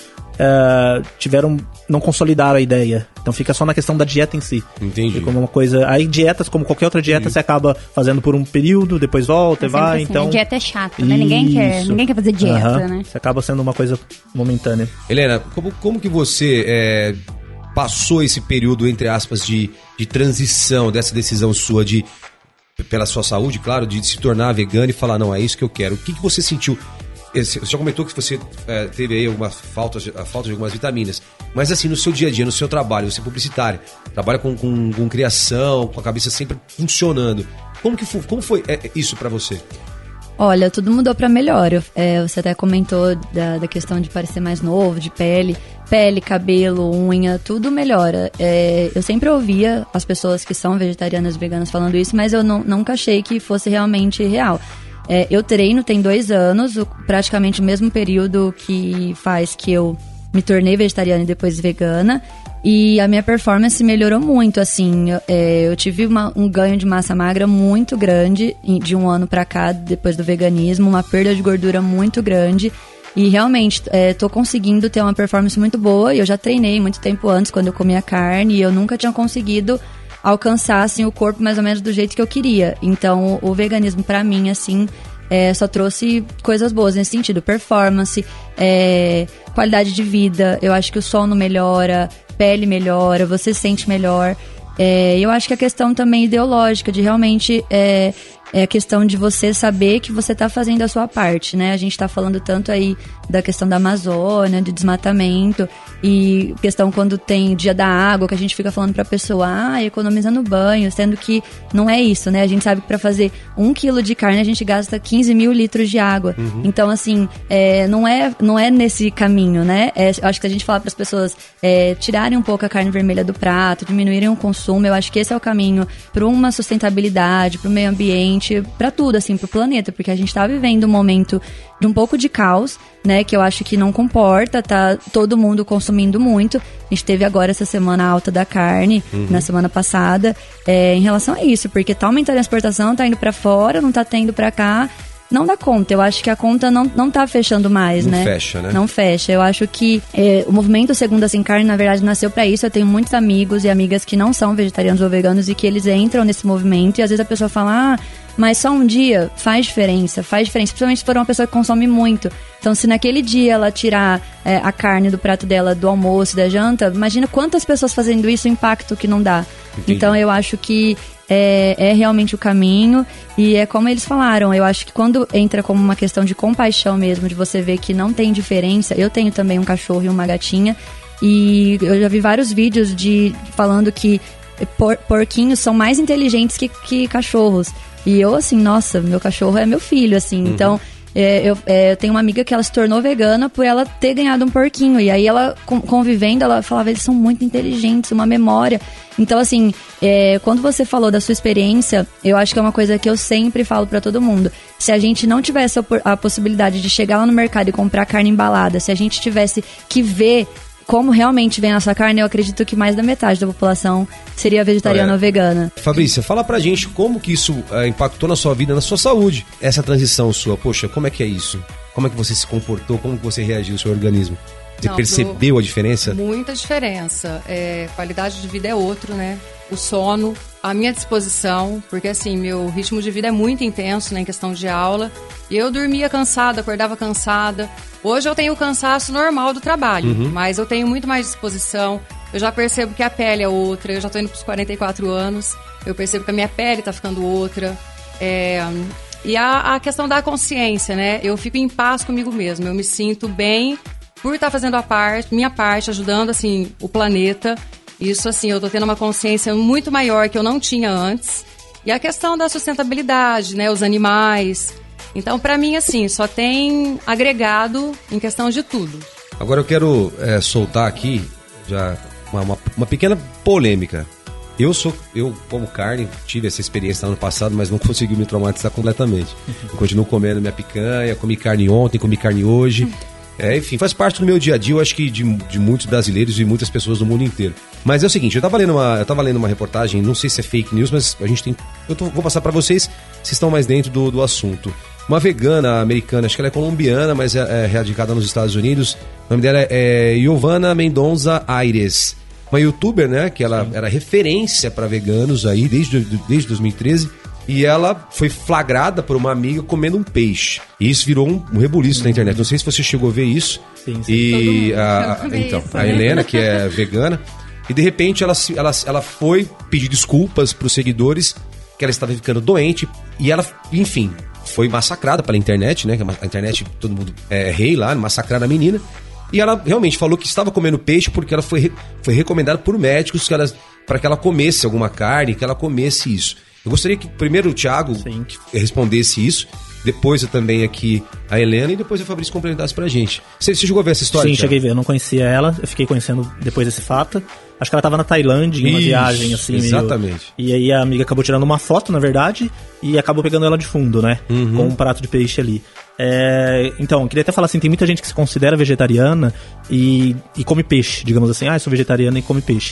uh, tiveram, não consolidaram a ideia. Então fica só na questão da dieta em si. Entendi. Como uma coisa, aí dietas, como qualquer outra dieta, Sim. você acaba fazendo por um período, depois volta e vai, assim, então... A dieta é chata, né? Ninguém quer, ninguém quer fazer dieta, uhum. né? Você acaba sendo uma coisa momentânea. Helena, como, como que você é, passou esse período, entre aspas, de, de transição, dessa decisão sua de... pela sua saúde, claro, de se tornar vegano e falar, não, é isso que eu quero. O que, que você sentiu? Você já comentou que você é, teve aí alguma falta, a falta de algumas vitaminas, mas assim, no seu dia a dia, no seu trabalho, você é publicitário, trabalha com, com, com criação, com a cabeça sempre funcionando. Como, que foi, como foi é, isso pra você? Olha, tudo mudou pra melhor. Eu, é, você até comentou da, da questão de parecer mais novo, de pele. Pele, cabelo, unha, tudo melhora. É, eu sempre ouvia as pessoas que são vegetarianas e veganas falando isso, mas eu não, nunca achei que fosse realmente real. É, eu treino tem dois anos, o, praticamente o mesmo período que faz que eu me tornei vegetariana e depois vegana. E a minha performance melhorou muito, assim, eu, é, eu tive uma, um ganho de massa magra muito grande de um ano pra cá, depois do veganismo, uma perda de gordura muito grande. E realmente, é, tô conseguindo ter uma performance muito boa. E eu já treinei muito tempo antes, quando eu comia carne, e eu nunca tinha conseguido alcançar, assim, o corpo mais ou menos do jeito que eu queria. Então, o veganismo, pra mim, assim, é, só trouxe coisas boas nesse sentido. Performance, é, qualidade de vida. Eu acho que o sono melhora, pele melhora, você se sente melhor. É, eu acho que a questão também ideológica, de realmente... É, É a questão de você saber que você está fazendo a sua parte, né? A gente está falando tanto aí da questão da Amazônia, de desmatamento, e questão quando tem dia da água, que a gente fica falando pra pessoa, ah, economizando banho, sendo que não é isso, né? A gente sabe que pra fazer um quilo de carne a gente gasta quinze mil litros de água. Uhum. Então, assim, é, não, é, não é nesse caminho, né? É, eu acho que a gente fala para as pessoas é, tirarem um pouco a carne vermelha do prato, diminuírem o consumo, eu acho que esse é o caminho para uma sustentabilidade, para o meio ambiente, para tudo, assim, pro planeta, porque a gente tá vivendo um momento de um pouco de caos, né, que eu acho que não comporta, tá todo mundo consumindo muito. A gente teve agora essa semana alta da carne, uhum. na semana passada, é, em relação a isso, porque tá aumentando a exportação, tá indo para fora, não tá tendo para cá. Não dá conta, eu acho que a conta não, não tá fechando mais, não né? Não fecha, né? Não fecha, eu acho que é, o movimento Segunda Sem Carne, na verdade, nasceu pra isso. Eu tenho muitos amigos e amigas que não são vegetarianos ou veganos e que eles entram nesse movimento e às vezes a pessoa fala, ah, mas só um dia faz diferença, faz diferença, principalmente se for uma pessoa que consome muito. Então, se naquele dia ela tirar é, a carne do prato dela do almoço, da janta, imagina quantas pessoas fazendo isso, o impacto que não dá. Entendi. Então, eu acho que É, é realmente o caminho e é como eles falaram, eu acho que quando entra como uma questão de compaixão mesmo, de você ver que não tem diferença, eu tenho também um cachorro e uma gatinha e eu já vi vários vídeos de falando que por, porquinhos são mais inteligentes que, que cachorros e eu assim, nossa, meu cachorro é meu filho, assim, uhum. então... É, eu, é, eu tenho uma amiga que ela se tornou vegana por ela ter ganhado um porquinho. E aí ela, convivendo, ela falava, eles são muito inteligentes, uma memória. Então, assim, é, quando você falou da sua experiência, eu acho que é uma coisa que eu sempre falo pra todo mundo. Se a gente não tivesse a, a possibilidade de chegar lá no mercado e comprar carne embalada, se a gente tivesse que ver como realmente vem a nossa carne, eu acredito que mais da metade da população seria vegetariana é. ou vegana. Fabrícia, fala pra gente como que isso é, impactou na sua vida, na sua saúde, essa transição sua. Poxa, como é que é isso? Como é que você se comportou? Como que você reagiu ao seu organismo? Você Não, percebeu do... a diferença? Muita diferença. É, qualidade de vida é outro, né? O sono, a minha disposição, porque assim, meu ritmo de vida é muito intenso, né, em questão de aula. E eu dormia cansada, acordava cansada. Hoje eu tenho o cansaço normal do trabalho, uhum. mas eu tenho muito mais disposição. Eu já percebo que a pele é outra, eu já tô indo pros quarenta e quatro anos, eu percebo que a minha pele tá ficando outra. É... E a, a questão da consciência, né? Eu fico em paz comigo mesma, eu me sinto bem por estar fazendo a parte, minha parte, ajudando, assim, o planeta. Isso, assim, eu tô tendo uma consciência muito maior que eu não tinha antes. E a questão da sustentabilidade, né? Os animais. Então, pra mim, assim, só tem agregado em questão de tudo. Agora eu quero é, soltar aqui já uma, uma, uma pequena polêmica. Eu sou, eu como carne, tive essa experiência no ano passado, mas não consegui me traumatizar completamente. Eu continuo comendo minha picanha, comi carne ontem, comi carne hoje. É, enfim, faz parte do meu dia a dia, eu acho que de, de muitos brasileiros e muitas pessoas do mundo inteiro. Mas é o seguinte, eu tava lendo uma, eu tava lendo uma reportagem, não sei se é fake news, mas a gente tem... Eu tô, vou passar pra vocês, se estão mais dentro do, do assunto. Uma vegana americana, acho que ela é colombiana, mas é, é radicada nos Estados Unidos. O nome dela é, é Giovanna Mendonça Aires. Uma youtuber, né, que ela era referência pra veganos aí desde, desde dois mil e treze. E ela foi flagrada por uma amiga comendo um peixe. E isso virou um, um rebuliço hum. na internet. Não sei se você chegou a ver isso. Sim, sim. E a, a, então, isso, a né? Helena, que é vegana, e de repente ela, ela, ela foi pedir desculpas pros seguidores que ela estava ficando doente. E ela, enfim, foi massacrada pela internet, né? A internet, todo mundo é rei lá, massacrando a menina. E ela realmente falou que estava comendo peixe porque ela foi, foi recomendada por médicos que ela, para que ela comesse alguma carne, que ela comesse isso. Eu gostaria que primeiro o Thiago Sim. respondesse isso, depois eu também aqui a Helena e depois o Fabrício complementasse pra gente. Você, você chegou a ver essa história? Sim, Thiago? Cheguei a ver. Eu não conhecia ela, eu fiquei conhecendo depois desse fato. Acho que ela tava na Tailândia, em uma Ixi, viagem assim. Exatamente. Meio... E aí a amiga acabou tirando uma foto, na verdade, e acabou pegando ela de fundo, né? Uhum. Com um prato de peixe ali. É... Então, eu queria até falar assim, tem muita gente que se considera vegetariana e, e come peixe, digamos assim. Ah, eu sou vegetariana e come peixe.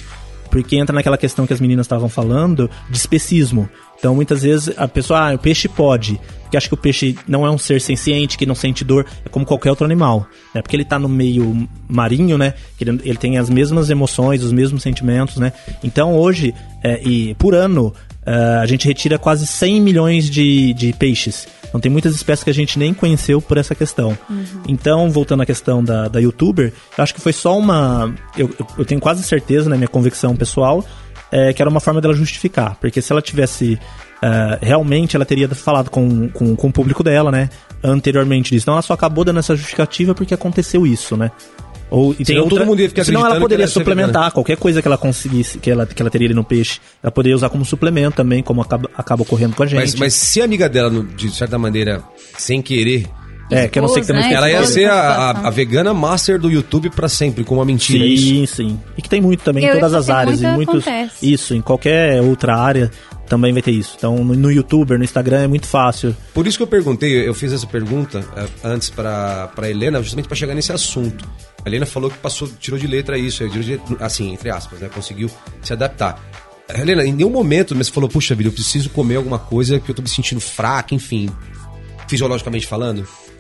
porque entra naquela questão que as meninas estavam falando, de especismo. Então, muitas vezes, a pessoa, ah, o peixe pode, porque acha que o peixe não é um ser senciente, que não sente dor, é como qualquer outro animal, né? Porque ele tá no meio marinho, né? Ele, ele tem as mesmas emoções, os mesmos sentimentos, né? Então, hoje, é, e por ano, Uh, a gente retira quase cem milhões de, de peixes. Então tem muitas espécies que a gente nem conheceu por essa questão. Uhum. Então, voltando à questão da, da youtuber, eu acho que foi só uma... Eu, eu tenho quase certeza, na minha convicção pessoal, é, que era uma forma dela justificar. Porque se ela tivesse... Uh, realmente, ela teria falado com, com, com o público dela, né? Anteriormente disso. Então ela só acabou dando essa justificativa porque aconteceu isso, né? Ou, e tem senão outra, todo mundo ia ficar senão ela poderia ela suplementar qualquer coisa que ela conseguisse, que ela, que ela teria ali no peixe. Ela poderia usar como suplemento também, como acaba, acaba ocorrendo com a gente. Mas, mas se a amiga dela, de certa maneira, sem querer... É, que eu não sei que tem né? Ela ia ser a, a, a vegana master do YouTube pra sempre, com uma mentira. Sim, isso? sim. E que tem muito também eu em todas as áreas. Em muitos, isso, em qualquer outra área também vai ter isso. Então, no, no YouTuber, no Instagram é muito fácil. Por isso que eu perguntei, eu fiz essa pergunta uh, antes pra, pra Helena, justamente pra chegar nesse assunto. A Helena falou que passou, tirou de letra isso, assim, entre aspas, né? Conseguiu se adaptar. Helena, em nenhum momento você falou, puxa vida, eu preciso comer alguma coisa que eu tô me sentindo fraca, enfim, fisiologicamente falando?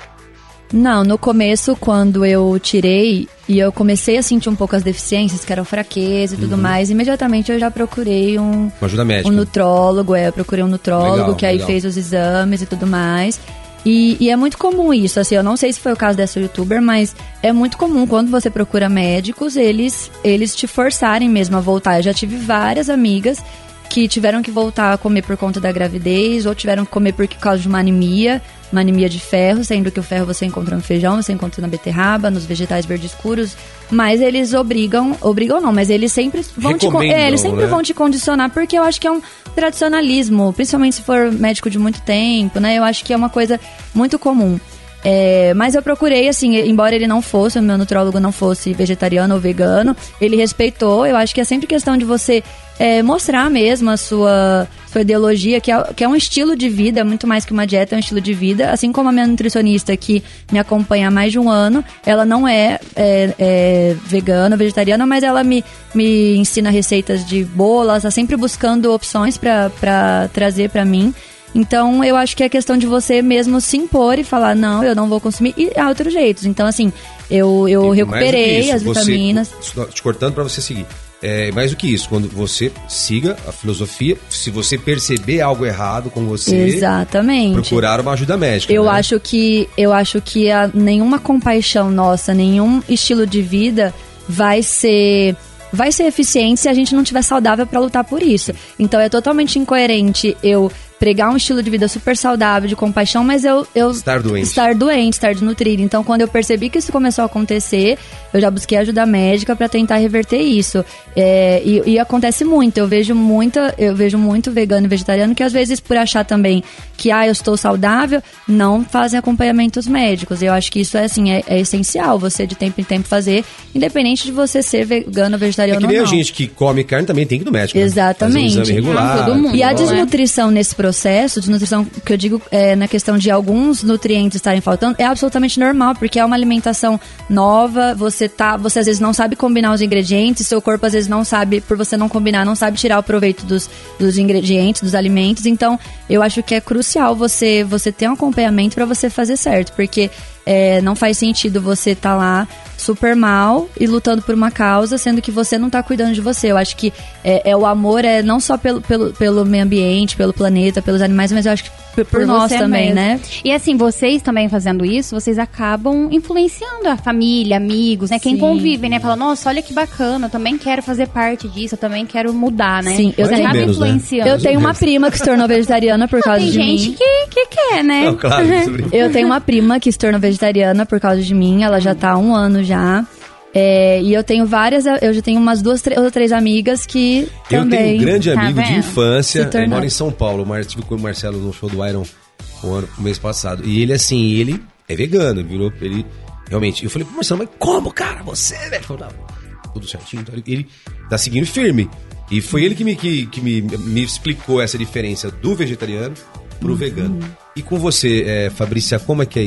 Não, no começo, quando eu tirei e eu comecei a sentir um pouco as deficiências, que eram fraqueza e tudo uhum. mais, imediatamente eu já procurei um... Uma ajuda médica. Um nutrólogo, é, eu procurei um nutrólogo, legal, que aí legal. fez os exames e tudo mais. E, e é muito comum isso, assim, eu não sei se foi o caso dessa youtuber, mas é muito comum quando você procura médicos, eles, eles te forçarem mesmo a voltar. Eu já tive várias amigas que tiveram que voltar a comer por conta da gravidez, ou tiveram que comer por causa de uma anemia, uma anemia de ferro, sendo que o ferro você encontra no feijão, você encontra na beterraba, nos vegetais verdes escuros, mas eles obrigam, obrigam não, mas eles sempre vão te, é, eles sempre né? vão te condicionar, porque eu acho que é um tradicionalismo, principalmente se for médico de muito tempo, né? Eu acho que é uma coisa muito comum. É, mas eu procurei, assim, embora ele não fosse, o meu nutrólogo não fosse vegetariano ou vegano, ele respeitou. Eu acho que é sempre questão de você é, mostrar mesmo a sua, sua ideologia, que é, que é um estilo de vida, muito mais que uma dieta, é um estilo de vida. Assim como a minha nutricionista, que me acompanha há mais de um ano, ela não é, é, é vegana, vegetariana, mas ela me, me ensina receitas de bolo, ela está sempre buscando opções para trazer para mim. Então, eu acho que é questão de você mesmo se impor e falar, não, eu não vou consumir, e há outros jeitos. Então, assim, eu, eu recuperei isso, as vitaminas. Você, te cortando para você seguir. É, mais do que isso, quando você siga a filosofia, se você perceber algo errado com você, exatamente, procurar uma ajuda médica. Eu né? acho que, eu acho que a, nenhuma compaixão nossa, nenhum estilo de vida vai ser... vai ser eficiente se a gente não estiver saudável para lutar por isso. Então é totalmente incoerente eu pregar um estilo de vida super saudável, de compaixão, mas eu, eu estar doente, estar doente, estar desnutrido. Então, quando eu percebi que isso começou a acontecer, eu já busquei ajuda médica para tentar reverter isso. É, e, e acontece muito. Eu vejo muita, eu vejo muito vegano e vegetariano que às vezes por achar também que ah, eu estou saudável, não fazem acompanhamentos médicos. Eu acho que isso é assim, é, é essencial você de tempo em tempo fazer, independente de você ser vegano ou vegetariano ou não. É que nem a gente que come carne também tem que ir no médico. Exatamente. Né? Fazer um exame regular. Ah, todo mundo. E a é. desnutrição nesse processo, desnutrição que eu digo é, na questão de alguns nutrientes estarem faltando, é absolutamente normal, porque é uma alimentação nova, você tá, você às vezes não sabe combinar os ingredientes, seu corpo às vezes não sabe, por você não combinar, não sabe tirar o proveito dos, dos ingredientes, dos alimentos. Então, eu acho que é crucial você, você ter um acompanhamento para você fazer certo, porque é, não faz sentido você estar tá lá super mal e lutando por uma causa, sendo que você não tá cuidando de você. Eu acho que é, é o amor é não só pelo, pelo, pelo meio ambiente, pelo planeta, pelos animais, mas eu acho que por, por, por nós também, mesmo. Né? E assim, vocês também fazendo isso, vocês acabam influenciando a família, amigos, né? Quem Sim. convive, né? Fala, nossa, olha que bacana, eu também quero fazer parte disso, eu também quero mudar, né? Sim, eu tenho, menos, influenciando. Né? Eu tenho uma prima que se tornou vegetariana por causa tem de mim. Tem gente que, que quer, né? Não, claro, eu tenho uma prima que se tornou vegetariana por causa de mim, ela já tá há um ano já. É, e eu tenho várias, eu já tenho umas duas três, ou três amigas que eu também... Eu tenho um grande amigo tá de infância, ele mora em São Paulo, eu estive com o Marcelo no show do Iron o, ano, o mês passado, e ele assim, ele é vegano, virou, ele realmente, eu falei pro Marcelo, mas como, cara, você, velho? Ele falou, não, tudo certinho, então ele, ele tá seguindo firme, e foi ele que me, que, que me, me explicou essa diferença do vegetariano pro uhum. vegano. E com você, é, Fabrícia, como é que é isso?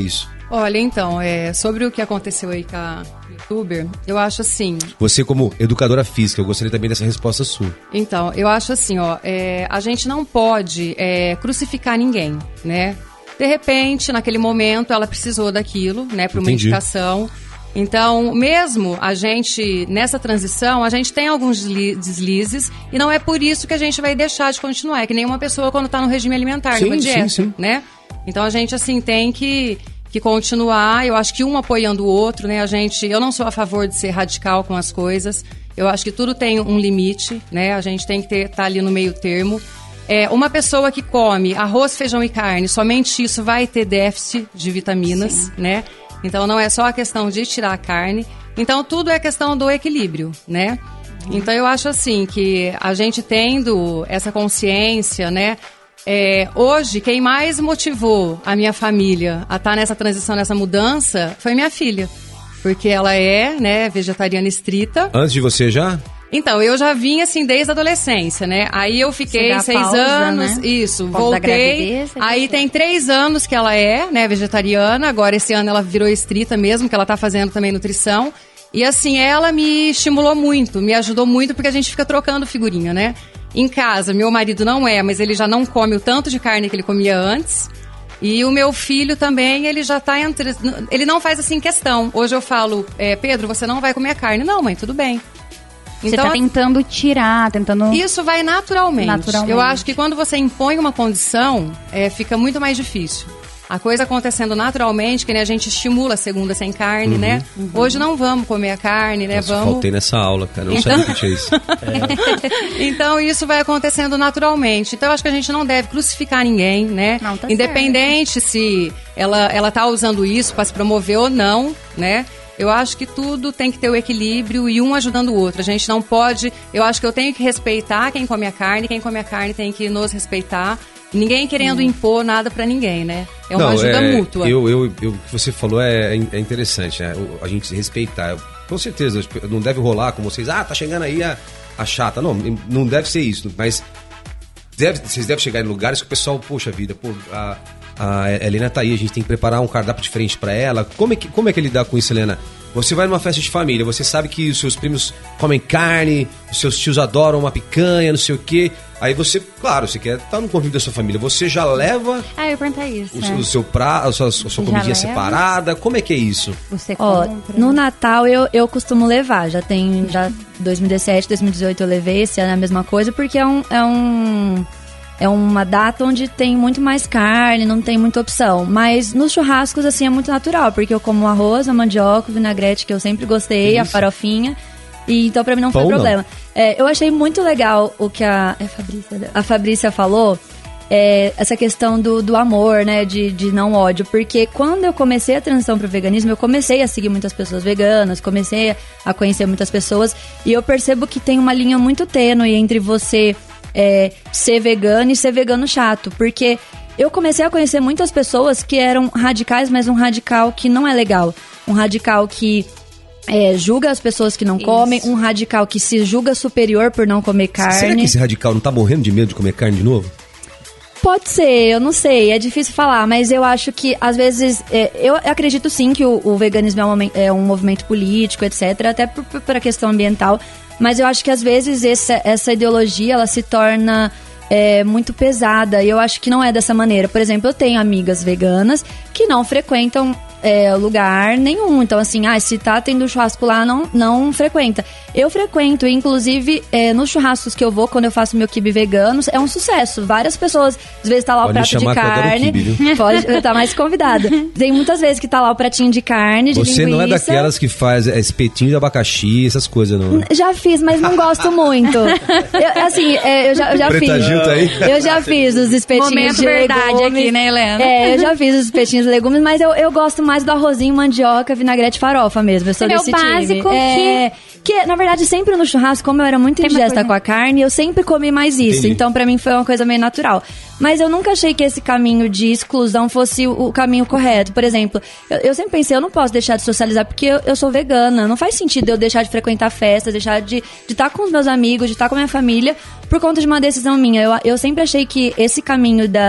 Olha, então, é, sobre o que aconteceu aí com a youtuber, eu acho assim... Você como educadora física, eu gostaria também dessa resposta sua. Então, eu acho assim, ó, é, a gente não pode é, crucificar ninguém, né? De repente, naquele momento, ela precisou daquilo, né, para uma Entendi. indicação. Então, mesmo a gente, nessa transição, a gente tem alguns desli- deslizes e não é por isso que a gente vai deixar de continuar. É que nem uma pessoa quando está no regime alimentar, Sim, numa dieta, sim, sim. né? Então, a gente, assim, tem que, que continuar. Eu acho que um apoiando o outro, né? A gente, eu não sou a favor de ser radical com as coisas. Eu acho que tudo tem um limite, né? A gente tem que estar tá ali no meio termo. É, uma pessoa que come arroz, feijão e carne, somente isso vai ter déficit de vitaminas, Sim. né? Então não é só a questão de tirar a carne. Então tudo é questão do equilíbrio, né? Uhum. Então eu acho assim que a gente tendo essa consciência, né? É, hoje, quem mais motivou a minha família a estar nessa transição, nessa mudança, foi minha filha. Porque ela é, né, vegetariana estrita. Antes de você já? Então, eu já vim assim desde a adolescência, né? Aí eu fiquei seis pausa, anos, né? Isso, Por voltei. Aí tem três anos que ela é, né, vegetariana. Agora esse ano ela virou estrita mesmo, que ela tá fazendo também nutrição. E assim, ela me estimulou muito, me ajudou muito, porque a gente fica trocando figurinha, né? Em casa, meu marido não é, mas ele já não come o tanto de carne que ele comia antes. E o meu filho também, ele já tá entre... Ele não faz assim questão. Hoje eu falo, é, Pedro, você não vai comer carne. Não, mãe, tudo bem. Você então, tá tentando tirar, tentando... Isso vai naturalmente. naturalmente. Eu acho que quando você impõe uma condição, é, fica muito mais difícil. A coisa acontecendo naturalmente, que né, a gente estimula a segunda sem carne, uhum, né? Uhum. Hoje não vamos comer a carne, né? Nossa, vamos... faltei nessa aula, cara. Eu não então... sabia que tinha isso. É. Então isso vai acontecendo naturalmente. Então eu acho que a gente não deve crucificar ninguém, né? Não, tá Independente certo. se ela, ela tá usando isso para se promover ou não, né? Eu acho que tudo tem que ter o equilíbrio e um ajudando o outro. A gente não pode... Eu acho que eu tenho que respeitar quem come a carne, quem come a carne tem que nos respeitar. Ninguém querendo hum. impor nada pra ninguém, né? É uma não, ajuda é, mútua. Eu, eu, eu, o que você falou é, é interessante, né? A gente se respeitar. Com certeza, não deve rolar com vocês. Ah, tá chegando aí a, a chata. Não, não deve ser isso. Mas deve, vocês devem chegar em lugares que o pessoal, poxa vida, pô, a... A Helena tá aí, a gente tem que preparar um cardápio diferente pra ela. Como é que, como é que lidar com isso, Helena? Você vai numa festa de família, você sabe que os seus primos comem carne, os seus tios adoram uma picanha, não sei o quê. Aí você, claro, você quer estar no convívio da sua família. Você já leva ah, eu ia perguntar isso, o, é. o seu prato, a sua, a sua comidinha separada. Como é que é isso? Você Ó, compra. no Natal eu, eu costumo levar. Já tem, já dois mil e dezessete, dois mil e dezoito eu levei, esse ano é a mesma coisa, porque é um... É um... É uma data onde tem muito mais carne, não tem muita opção. Mas nos churrascos, assim, é muito natural. Porque eu como arroz, a mandioca, o vinagrete, que eu sempre gostei, isso. A farofinha. E então pra mim não foi Pão, problema. É, eu achei muito legal o que a, é a, Fabrícia, a Fabrícia falou. É, essa questão do, do amor, né? De, de não ódio. Porque quando eu comecei a transição pro veganismo, eu comecei a seguir muitas pessoas veganas. Comecei a conhecer muitas pessoas. E eu percebo que tem uma linha muito tênue entre você... É, ser vegano e ser vegano chato, porque eu comecei a conhecer muitas pessoas que eram radicais, mas um radical que não é legal, um radical que é, julga as pessoas que não Isso. comem, um radical que se julga superior por não comer carne. Será que esse radical não tá morrendo de medo de comer carne de novo? Pode ser, eu não sei, é difícil falar, mas eu acho que, às vezes, é, eu acredito sim que o, o veganismo é um, é um movimento político, etcétera, até por, por a questão ambiental, mas eu acho que, às vezes, essa, essa ideologia, ela se torna é, muito pesada, e eu acho que não é dessa maneira. Por exemplo, eu tenho amigas veganas que não frequentam é, lugar nenhum, então, assim, ah, se tá tendo churrasco lá, não, não frequenta. Eu frequento, inclusive, é, nos churrascos que eu vou, quando eu faço meu quibe vegano, é um sucesso. Várias pessoas, às vezes tá lá pode o prato de carne. Quibe, pode estar mais convidada. Tem muitas vezes que tá lá o pratinho de carne, de Você linguiça. não é daquelas que faz espetinho de abacaxi, essas coisas, não? Já fiz, mas não gosto muito. Eu, assim, é, eu já, eu já Preta fiz. Gil tá aí? Eu já fiz os espetinhos Momento de verdade legumes. aqui, né, Helena? É, eu já fiz os espetinhos de legumes, mas eu, eu gosto mais do arrozinho, mandioca, vinagrete, farofa mesmo. Eu sou é desse o básico time. É, que, na verdade, sempre no churrasco, como eu era muito Tem indigesta coisa... com a carne, eu sempre comi mais isso. Entendi. Então, pra mim, foi uma coisa meio natural. Mas eu nunca achei que esse caminho de exclusão fosse o, o caminho correto. Por exemplo, eu, eu sempre pensei, eu não posso deixar de socializar porque eu, eu sou vegana. Não faz sentido eu deixar de frequentar festas, deixar de estar com os meus amigos, de estar com a minha família, por conta de uma decisão minha. Eu, eu sempre achei que esse caminho da...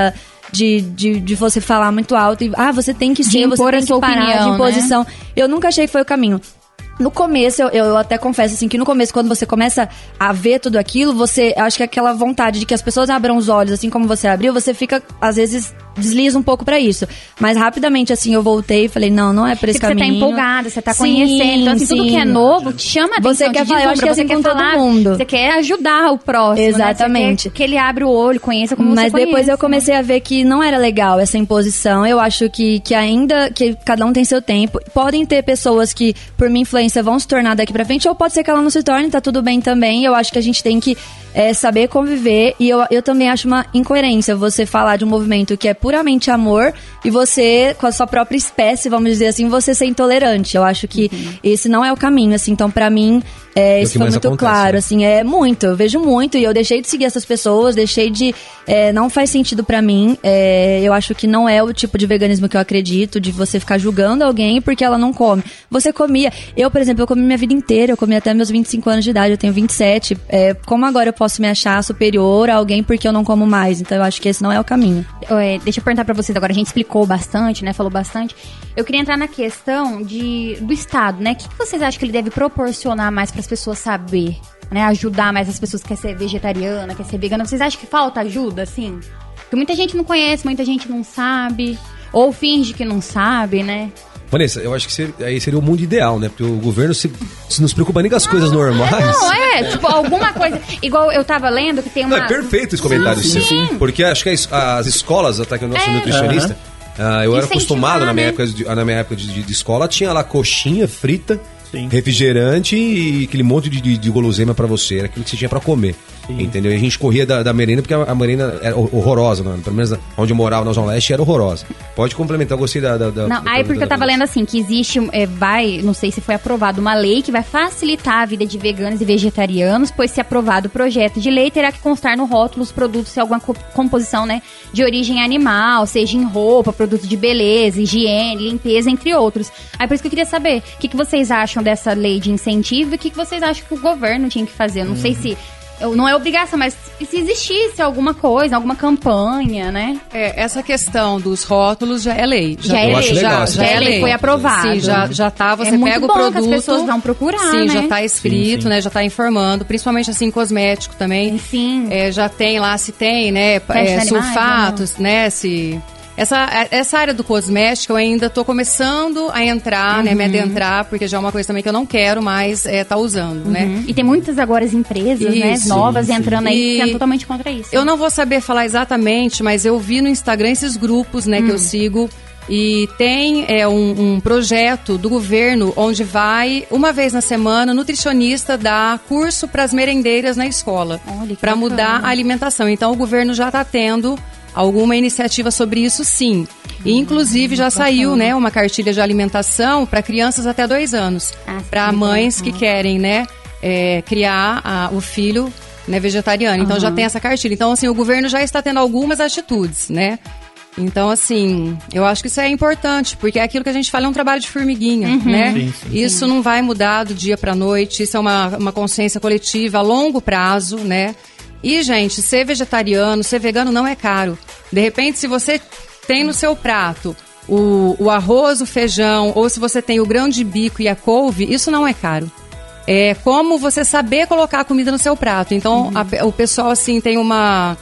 de, de, de você falar muito alto e, ah, você tem que ser, você impor tem a que sua parar, opinião, de imposição. né? Eu nunca achei que foi o caminho. No começo, eu, eu até confesso, assim, que no começo, quando você começa a ver tudo aquilo, você, acho que aquela vontade de que as pessoas abram os olhos, assim como você abriu, você fica, às vezes, desliza um pouco pra isso. Mas, rapidamente, assim, eu voltei e falei, não, não é por esse Porque caminho. você tá empolgada, você tá Sim, conhecendo. Então, assim, tudo sim. que é novo te chama a atenção. Você quer te falar, eu acho que é deslumbra, assim você com quer todo falar, mundo. Você quer ajudar o próximo, Exatamente. Né? Você quer que ele abra o olho, conheça como Mas você conhece. depois eu comecei a ver que não era legal essa imposição. Eu acho que, que ainda que cada um tem seu tempo. Podem ter pessoas que, por minha influência, vão se tornar daqui pra frente, ou pode ser que ela não se torne, tá tudo bem também. Eu acho que a gente tem que é, saber conviver. E eu, eu também acho uma incoerência você falar de um movimento que é puramente amor e você, com a sua própria espécie, vamos dizer assim, você ser intolerante. Eu acho que uhum. esse não é o caminho, assim. Então, pra mim, é, isso foi muito acontece, claro, né? Assim, é muito, eu vejo muito. E eu deixei de seguir essas pessoas, deixei de... É, não faz sentido pra mim. É, eu acho que não é o tipo de veganismo que eu acredito, de você ficar julgando alguém porque ela não come. Você comia... Eu, por exemplo, eu comi minha vida inteira, eu comi até meus vinte e cinco anos de idade, eu tenho vinte e sete. É, como agora eu posso me achar superior a alguém porque eu não como mais? Então eu acho que esse não é o caminho. É, deixa eu perguntar pra vocês agora, a gente explicou bastante, né, falou bastante. Eu queria entrar na questão de, do Estado, né? O que, que vocês acham que ele deve proporcionar mais para as pessoas saber, né? Ajudar mais as pessoas que querem ser vegetariana, quer ser vegana. Vocês acham que falta ajuda, assim? Porque muita gente não conhece, muita gente não sabe, ou finge que não sabe, né? Vanessa, eu acho que seria, aí seria o mundo ideal, né? Porque o governo se, se nos preocupa nem com as não, coisas normais. Não, é, tipo, alguma coisa... Igual eu tava lendo que tem uma... Não, é perfeito esse comentário, sim. sim. sim. Porque acho que as, as escolas, até que eu não sou é, nutricionista... Uh-huh. Uh, eu era acostumado, na minha, né? época de, na minha época de, de escola, tinha lá coxinha frita, sim. refrigerante e aquele monte de, de, de guloseima pra você. Era aquilo que você tinha pra comer. Sim. Entendeu? E a gente corria da, da merenda, porque a, a merenda era horrorosa, né? Pelo menos onde eu morava, na Zona Leste, era horrorosa. Pode complementar, eu gostei da... da, da não, da, aí da, porque da, eu tava da, lendo assim, que existe, é, vai, não sei se foi aprovado, uma lei que vai facilitar a vida de veganos e vegetarianos, pois se aprovado o projeto de lei, terá que constar no rótulo os produtos se alguma co- composição, né, de origem animal, seja em roupa, produtos de beleza, higiene, limpeza, entre outros. Aí por isso que eu queria saber, o que, que vocês acham dessa lei de incentivo e o que, que vocês acham que o governo tinha que fazer? Eu não uhum. sei se... Não é obrigação, mas se existisse alguma coisa, alguma campanha, né? É, essa questão dos rótulos já é lei. Já, já é lei, legal, já, já é lei, foi aprovado. Sim, já, já tá, você é muito pega bom o produto... que as pessoas vão procurar, sim, né? já tá escrito, sim, sim. né? Já tá informando, principalmente assim, cosmético também. Sim. É, já tem lá, se tem, né? É, sulfatos, animais, né? Se... Essa, essa área do cosmético eu ainda tô começando a entrar, uhum. né, me adentrar, porque já é uma coisa também que eu não quero mais é, tá usando, uhum. né? E tem muitas agora as empresas, isso, né, novas sim, entrando sim. aí que são totalmente contra isso. Eu não vou saber falar exatamente, mas eu vi no Instagram esses grupos, né, uhum. que eu sigo, e tem é, um, um projeto do governo onde vai, uma vez na semana, nutricionista dar curso para as merendeiras na escola, para mudar a alimentação. Então o governo já está tendo alguma iniciativa sobre isso, sim. E, inclusive, já saiu, né, uma cartilha de alimentação para crianças até dois anos. Ah, para mães que querem, né, é, criar a, o filho, né, vegetariano. Então, uhum. já tem essa cartilha. Então, assim, o governo já está tendo algumas atitudes, né? Então, assim, eu acho que isso é importante, porque é aquilo que a gente fala, é um trabalho de formiguinha, uhum. né? Sim, sim, isso sim. não vai mudar do dia para a noite, isso é uma, uma consciência coletiva a longo prazo, né? E, gente, ser vegetariano, ser vegano não é caro. De repente, se você tem no seu prato o, o arroz, o feijão, ou se você tem o grão de bico e a couve, isso não é caro. É como você saber colocar a comida no seu prato. Então, uhum. a, o pessoal, assim, tem uma,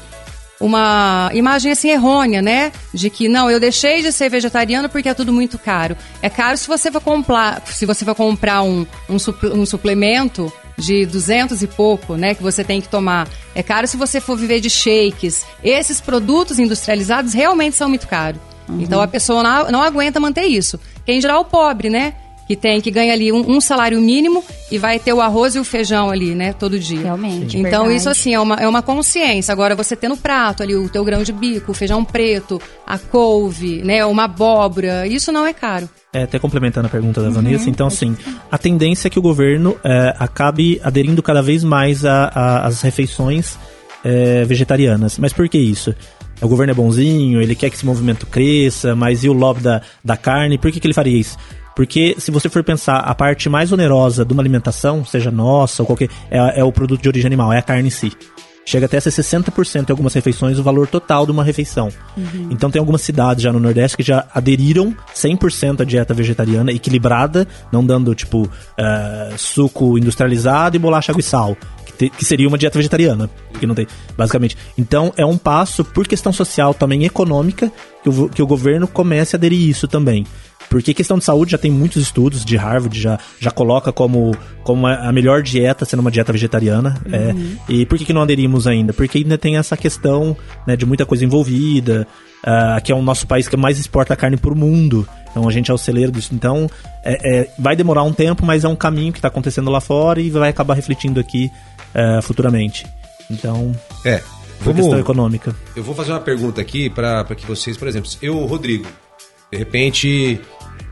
uma imagem, assim, errônea, né? De que, não, eu deixei de ser vegetariano porque é tudo muito caro. É caro se você for comprar, se você for comprar um, um, supl, um suplemento de duzentos e pouco, né, que você tem que tomar. É caro se você for viver de shakes. Esses produtos industrializados realmente são muito caros. Uhum. Então a pessoa não, não aguenta manter isso. Quem dirá o pobre, né? Que tem, que ganha ali um, um salário mínimo e vai ter o arroz e o feijão ali, né, todo dia. Realmente, então verdade. Isso assim, é uma, é uma consciência. Agora você ter no prato ali o teu grão de bico, o feijão preto, a couve, né, uma abóbora, isso não é caro. É, até complementando a pergunta da Vanessa, uhum. então assim, a tendência é que o governo é, acabe aderindo cada vez mais às refeições é, vegetarianas. Mas por que isso? O governo é bonzinho, ele quer que esse movimento cresça, mas e o lobby da, da carne? Por que, que ele faria isso? Porque se você for pensar, a parte mais onerosa de uma alimentação, seja nossa ou qualquer, é, é o produto de origem animal, é a carne em si. chega até a ser sessenta por cento em algumas refeições o valor total de uma refeição. Uhum. Então tem algumas cidades já no Nordeste que já aderiram cem por cento à dieta vegetariana, equilibrada, não dando, tipo, uh, suco industrializado e bolacha, água e sal. Que seria uma dieta vegetariana, que não tem, basicamente. Então, é um passo, por questão social, também econômica, que o, que o governo comece a aderir isso também. Porque questão de saúde já tem muitos estudos, de Harvard já, já coloca como, como a melhor dieta sendo uma dieta vegetariana. Uhum. É, e por que, que não aderimos ainda? Porque ainda tem essa questão, né, de muita coisa envolvida, uh, que é o nosso país que mais exporta carne para o mundo. Então a gente é o celeiro disso. Então é, é, vai demorar um tempo, mas é um caminho que está acontecendo lá fora e vai acabar refletindo aqui uh, futuramente. Então, é, por questão econômica. Eu vou fazer uma pergunta aqui para que vocês, por exemplo, eu, Rodrigo, de repente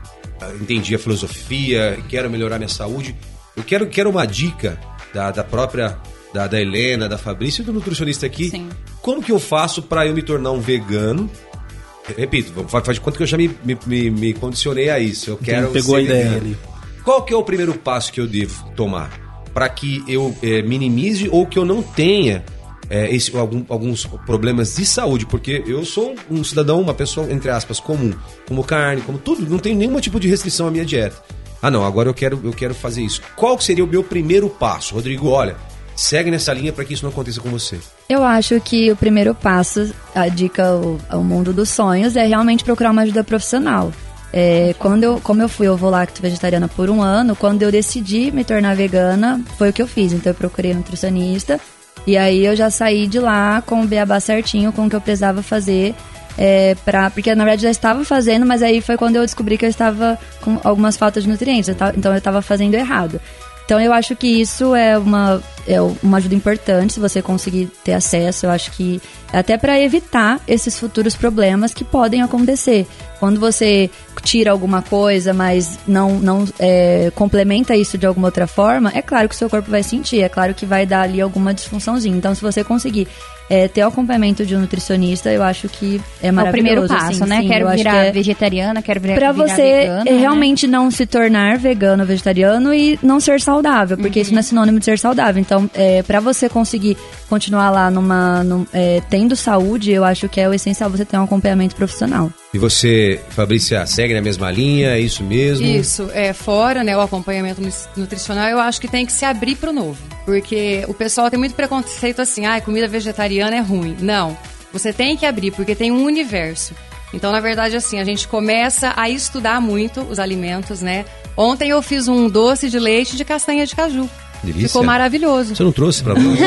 entendi a filosofia, quero melhorar minha saúde, eu quero, quero uma dica da, da própria, da, da Helena, da Fabrício e do nutricionista aqui. Sim. Como que eu faço para eu me tornar um vegano? Repito, faz de conta que eu já me, me, me, me condicionei a isso. Eu quero pegou ser a ideia vegano. ali. Qual que é o primeiro passo que eu devo tomar para que eu é, minimize ou que eu não tenha é, esse, algum, alguns problemas de saúde? Porque eu sou um cidadão, uma pessoa, entre aspas, comum. Como carne, como tudo, não tenho nenhum tipo de restrição à minha dieta. Ah não, agora eu quero, eu quero fazer isso. Qual seria o meu primeiro passo? Rodrigo, olha, segue nessa linha para que isso não aconteça com você. Eu acho que o primeiro passo, a dica ao, ao mundo dos sonhos, é realmente procurar uma ajuda profissional. É, quando eu, como eu fui ovo-lacto vegetariana por um ano, quando eu decidi me tornar vegana, foi o que eu fiz. Então eu procurei um nutricionista e aí eu já saí de lá com o beabá certinho, com o que eu precisava fazer. É, pra, porque na verdade eu já estava fazendo, mas aí foi quando eu descobri que eu estava com algumas faltas de nutrientes, eu tava, então eu estava fazendo errado. Então eu acho que isso é uma, é uma ajuda importante, se você conseguir ter acesso. Eu acho que até para evitar esses futuros problemas que podem acontecer. Quando você tira alguma coisa, mas não, não é, complementa isso de alguma outra forma, é claro que o seu corpo vai sentir, é claro que vai dar ali alguma disfunçãozinha. Então se você conseguir é, ter o acompanhamento de um nutricionista, eu acho que é maravilhoso. É o primeiro passo, assim, né? Sim, quero virar é vegetariana, quero virar, pra virar você vegana. Pra você realmente, né, não se tornar vegano ou vegetariano e não ser saudável, porque uhum. isso não é sinônimo de ser saudável. Então, é, pra você conseguir continuar lá numa, num, é, tendo saúde, eu acho que é o essencial você ter um acompanhamento profissional. E você, Fabrícia, segue na mesma linha? É isso mesmo? Isso, é, fora, né, o acompanhamento nutricional, eu acho que tem que se abrir pro novo. Porque o pessoal tem muito preconceito assim, ah, comida vegetariana é ruim. Não, você tem que abrir, porque tem um universo. Então, na verdade, assim, a gente começa a estudar muito os alimentos, né? Ontem eu fiz um doce de leite de castanha de caju. Delícia. Ficou maravilhoso. Você não trouxe pra nós?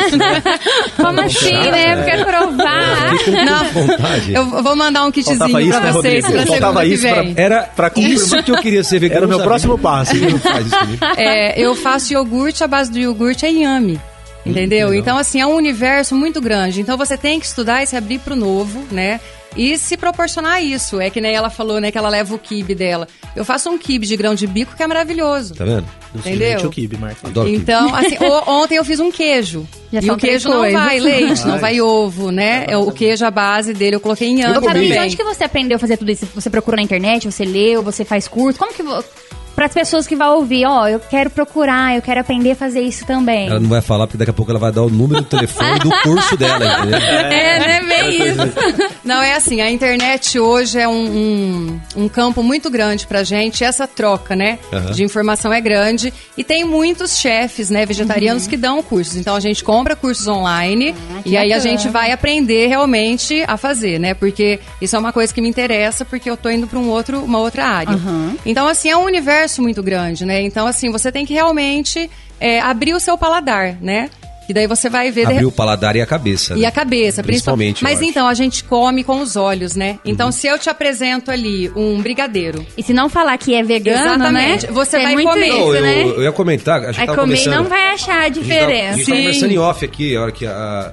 Como assim, né? Eu quero provar. Não, vontade. Eu vou mandar um kitzinho Faltava isso, pra né, vocês Rodrigo? pra Faltava semana que isso vem. pra, era pra Isso que eu queria ser vegano. Era o meu próximo passo. Não faz isso comigo. É, eu faço iogurte, a base do iogurte é inhame. Entendeu? Hum, então, assim, é um universo muito grande. Então, você tem que estudar e se abrir pro novo, né? E se proporcionar isso. É que nem ela falou, né? Que ela leva o quibe dela. Eu faço um quibe de grão de bico que é maravilhoso. Tá vendo? Entendeu? O quibe, Marcos. Adoro então, assim, o, ontem eu fiz um queijo. Já e o queijo não coisas. vai leite, não vai ovo, né? É o queijo, a base dele, eu coloquei em âmbito. Carol, de onde que você aprendeu a fazer tudo isso? Você procurou na internet, você leu, você faz curso? Como que... Para as pessoas que vão ouvir, ó, eu quero procurar, eu quero aprender a fazer isso também. Ela não vai falar, porque daqui a pouco ela vai dar o número do telefone do curso dela, entendeu? É, né? Bem isso. Não, é assim, a internet hoje é um, um, um campo muito grande pra gente, essa troca, né, uhum. de informação é grande, e tem muitos chefes, né, vegetarianos uhum. que dão cursos. Então a gente compra cursos online ah, e aí a gente vai aprender realmente a fazer, né, porque isso é uma coisa que me interessa, porque eu tô indo pra um outro, uma outra área. Uhum. Então, assim, é um universo muito grande, né? Então, assim, você tem que realmente é, abrir o seu paladar, né? E daí você vai ver... Abrir de... o paladar e a cabeça. E né? a cabeça, principalmente. Mas então, a gente come com os olhos, né? Então, uhum. se eu te apresento ali um brigadeiro... E se não falar que é vegano, exatamente, né? você é vai muito comer. Isso, não, eu, né? eu ia comentar... A gente vai comer e não vai achar a diferença. A gente estava conversando em off aqui, a hora que a,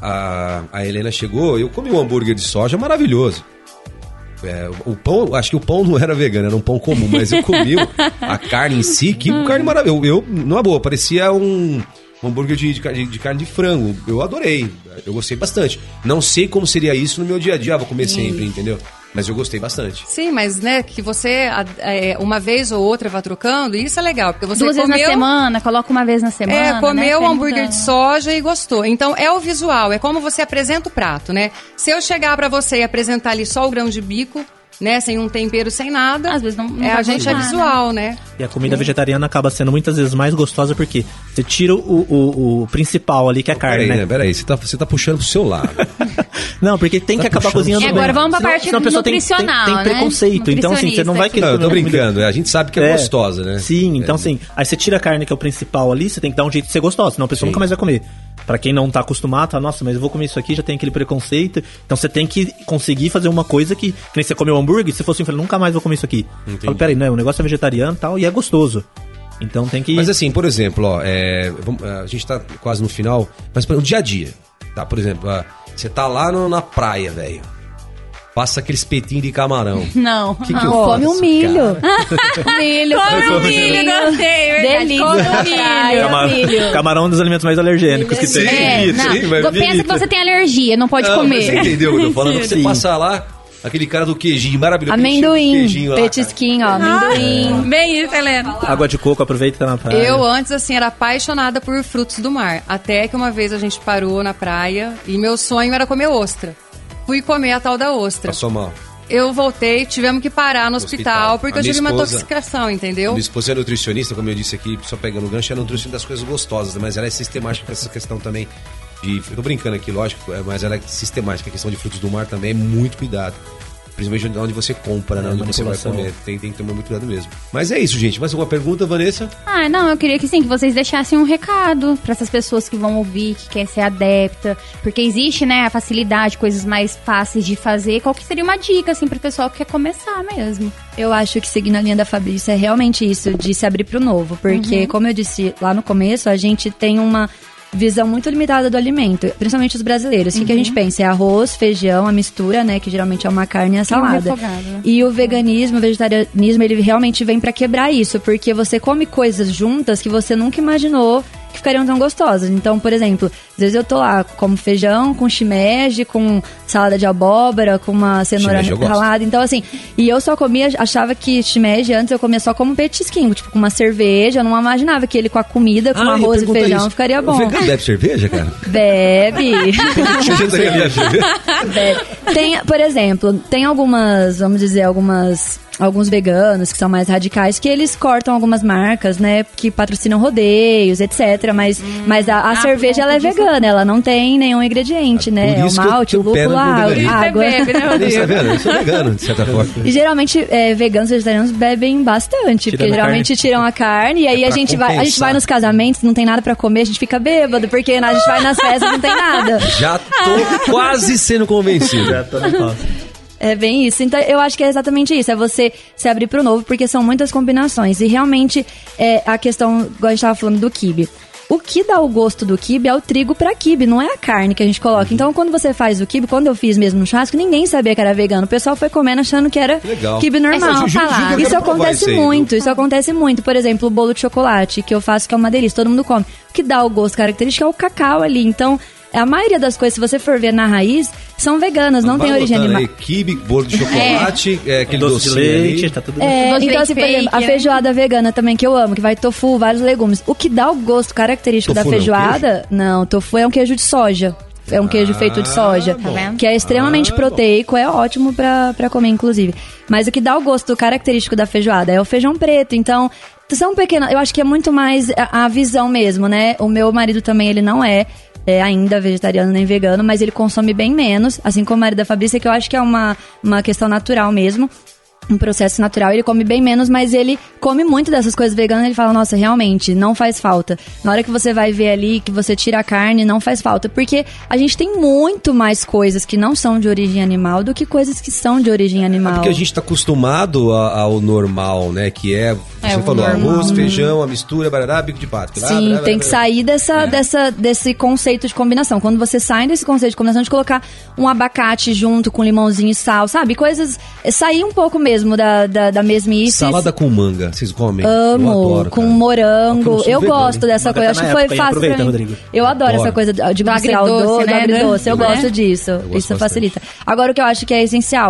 a, a Helena chegou, eu comi um hambúrguer de soja maravilhoso. É, o pão, acho que o pão não era vegano, era um pão comum, mas eu comi a carne em si, que carne maravilhosa. Eu, eu, numa boa, parecia um, um hambúrguer de, de, de carne de frango. Eu adorei, eu gostei bastante. Não sei como seria isso no meu dia a dia, vou comer Sim. sempre, entendeu? Mas eu gostei bastante. Sim, mas, né, que você é, uma vez ou outra vá trocando, isso é legal, porque você Duas comeu... vezes na semana, coloca uma vez na semana, É, comeu né, um hambúrguer de soja e gostou. Então, é o visual, é como você apresenta o prato, né? Se eu chegar pra você e apresentar ali só o grão de bico, né, sem um tempero, sem nada, Às vezes não, não é, vai a gente gostar, é visual, né? E a comida vegetariana acaba sendo muitas vezes mais gostosa porque você tira o, o, o principal ali, que é a carne, Peraí, né? né? Peraí, você tá, você tá puxando pro seu lado. Não, porque tem Tá que acabar puxando. cozinhando E bem. agora vamos pra Senão- parte senão a pessoa tem- nutricional, tem, tem, né? preconceito. Então, assim, você não vai Nutricionista querer Não, eu tô comer uma comida- brincando. A gente sabe que é, É. gostosa, né? Sim, então É. assim, aí você tira a carne, que é o principal ali, você tem que dar um jeito de ser gostosa, senão a pessoa Sim. nunca mais vai comer. Pra quem não tá acostumado, tá, nossa, mas eu vou comer isso aqui, já tem aquele preconceito. Então você tem que conseguir fazer uma coisa que, que nem você comeu hambúrguer, se fosse um, nunca mais vou comer isso aqui. Entendi. Fala, peraí, não, o negócio é vegetariano e tal, e é gostoso. Então tem que... Mas assim, por exemplo, ó, é, vamos- a gente tá quase no final, mas no dia a dia, tá? Por exemplo, ah, você tá lá no- na praia, velho. Passa aquele espetinho de camarão. Não. Que que não. eu Come faço, um milho. Milho. Come um milho, gostei, verdade. Delícia. Come um milho. Cama- milho. Camarão é um dos alimentos mais alergênicos que tem. É, Sim, não. sim, mas Pensa delícia. que você tem alergia, não pode Não, mas você comer. entendeu? Eu tô falando que você Sim. passa lá, aquele cara do queijinho, maravilhoso. aquele cheiro do Amendoim, queijinho lá, cara. petisquinho, ó, amendoim. Bem isso, Helena. Água de coco, aproveita que tá na praia. Eu antes, assim, era apaixonada por frutos do mar. Até que uma vez a gente parou na praia e meu sonho era comer ostra. Fui comer a tal da ostra. Passou mal. Eu voltei, tivemos que parar no hospital, Hospital. porque A eu tive minha uma esposa- intoxicação, entendeu? Minha esposa é nutricionista, como eu disse aqui, só pegando o gancho, é nutricionista das coisas gostosas, mas ela é sistemática com essa questão também de... Eu tô brincando aqui, lógico, é, mas ela é sistemática. A questão de frutos do mar também é muito cuidado. Principalmente onde você compra, né? É, Onde você vai manipulação. comer. Tem, tem que tomar muito cuidado mesmo. Mas é isso, gente. Mais alguma pergunta, Vanessa? Ah, não, eu queria que sim, que vocês deixassem um recado pra essas pessoas que vão ouvir, que quer ser adepta, porque existe, né, a facilidade, coisas mais fáceis de fazer. Qual que seria uma dica, assim, pro pessoal que quer começar mesmo? Eu acho que seguindo a linha da Fabrícia é realmente isso, de se abrir pro novo. Porque, como eu disse lá no começo, a gente tem uma visão muito limitada do alimento, principalmente os brasileiros. O que, que a gente pensa? É arroz, feijão, a mistura, né, que geralmente é uma carne e a salada. refogado, né? E o veganismo, o vegetarianismo, ele realmente vem pra quebrar isso, porque você come coisas juntas que você nunca imaginou que ficariam tão gostosas. Então, por exemplo, às vezes eu tô lá, como feijão, com shimeji, com salada de abóbora, com uma cenoura Shimeji eu gosto. ralada. Então, assim, e eu só comia, achava que shimeji antes eu comia só como petisquinho, tipo, com uma cerveja, eu não imaginava que ele com a comida, com Ah, eu ia arroz e perguntar feijão, isso. ficaria O bom. vegano bebe cerveja, cara? Bebe. Você já bebe cerveja? Bebe. Tem, por exemplo, tem algumas, vamos dizer, algumas alguns veganos que são mais radicais, que eles cortam algumas marcas, né, que patrocinam rodeios, etcétera, mas, mas a, a Ah, cerveja, por ela é conta disso. vegana, ela não tem nenhum ingrediente, né, é o isso que eu malte, o tenho pena lúpulo, no a veganismo. água. Bebe, né, Tá Rodrigo? vendo? Eu sou vegano, de certa forma. E geralmente, é, veganos e vegetarianos bebem bastante, Tirando porque a geralmente carne. tiram a carne e aí É a pra gente vai, a gente compensar. vai nos casamentos, não tem nada pra comer, a gente fica bêbado, porque a gente vai nas festas e não tem nada. Já tô quase sendo convencido. Já tô na pausa. É bem isso. Então, eu acho que é exatamente isso. É você se abrir pro novo, porque são muitas combinações. E realmente, é a questão, igual a gente tava falando do quibe. O que dá o gosto do quibe é o trigo pra quibe, não é a carne que a gente coloca. Então, quando você faz o quibe, quando eu fiz mesmo no churrasco, ninguém sabia que era vegano. O pessoal foi comendo achando que era Legal. quibe normal. Essa, ju- ju- ju- eu quero Isso provar acontece isso aí, muito, viu? isso acontece muito. Por exemplo, o bolo de chocolate que eu faço, que é uma delícia, todo mundo come. O que dá o gosto característico é o cacau ali. Então, a maioria das coisas, se você for ver na raiz, são veganas, não Vai tem origem botando animal. aí, quibe, bolo de chocolate, é, aquele Doce de docinho leite, ali. tá tudo É, Doce de então, leite assim, por exemplo, fake, a né? feijoada vegana também, que eu amo, que vai tofu, vários legumes. O que dá o gosto característico Tofu da não, feijoada... Não, tofu é um queijo de soja. É um queijo Ah, feito de soja. bom. vendo? Que é extremamente Ah, proteico, é ótimo pra, pra comer, inclusive. Mas o que dá o gosto característico da feijoada é o feijão preto. Então, são pequenas... Eu acho que é muito mais a, a visão mesmo, né? O meu marido também, ele não é... É ainda vegetariano nem vegano, mas ele consome bem menos, assim como o marido da Fabrícia, que eu acho que é uma, uma questão natural mesmo, um processo natural. Ele come bem menos, mas ele come muito dessas coisas veganas. Ele fala, nossa, realmente, não faz falta. Na hora que você vai ver ali, que você tira a carne, não faz falta. Porque a gente tem muito mais coisas que não são de origem animal do que coisas que são de origem animal. Porque a gente tá acostumado a- ao normal, né? Que é, você É, o falou, normal. arroz, feijão, a mistura, barará, bico de pato. Blá, Sim, blá, blá, tem que blá. sair dessa, É. dessa, desse conceito de combinação. Quando você sai desse conceito de combinação, de colocar um abacate junto com limãozinho e sal, sabe? Coisas... Sair um pouco mesmo da, da, da mesmice. Salada com manga, vocês comem? Amo, Eu adoro, com cara. morango. Eu não sou Eu vegano, gosto hein? dessa Manga coisa. tá Acho na que foi época, hein? fácil Aproveita, pra mim. Rodrigo. Eu adoro Adoro. essa coisa de Do misturar o agridoce, do, né? do agridoce. Eu Né? gosto disso. gosto Isso bastante. facilita. Agora, o que eu acho que é essencial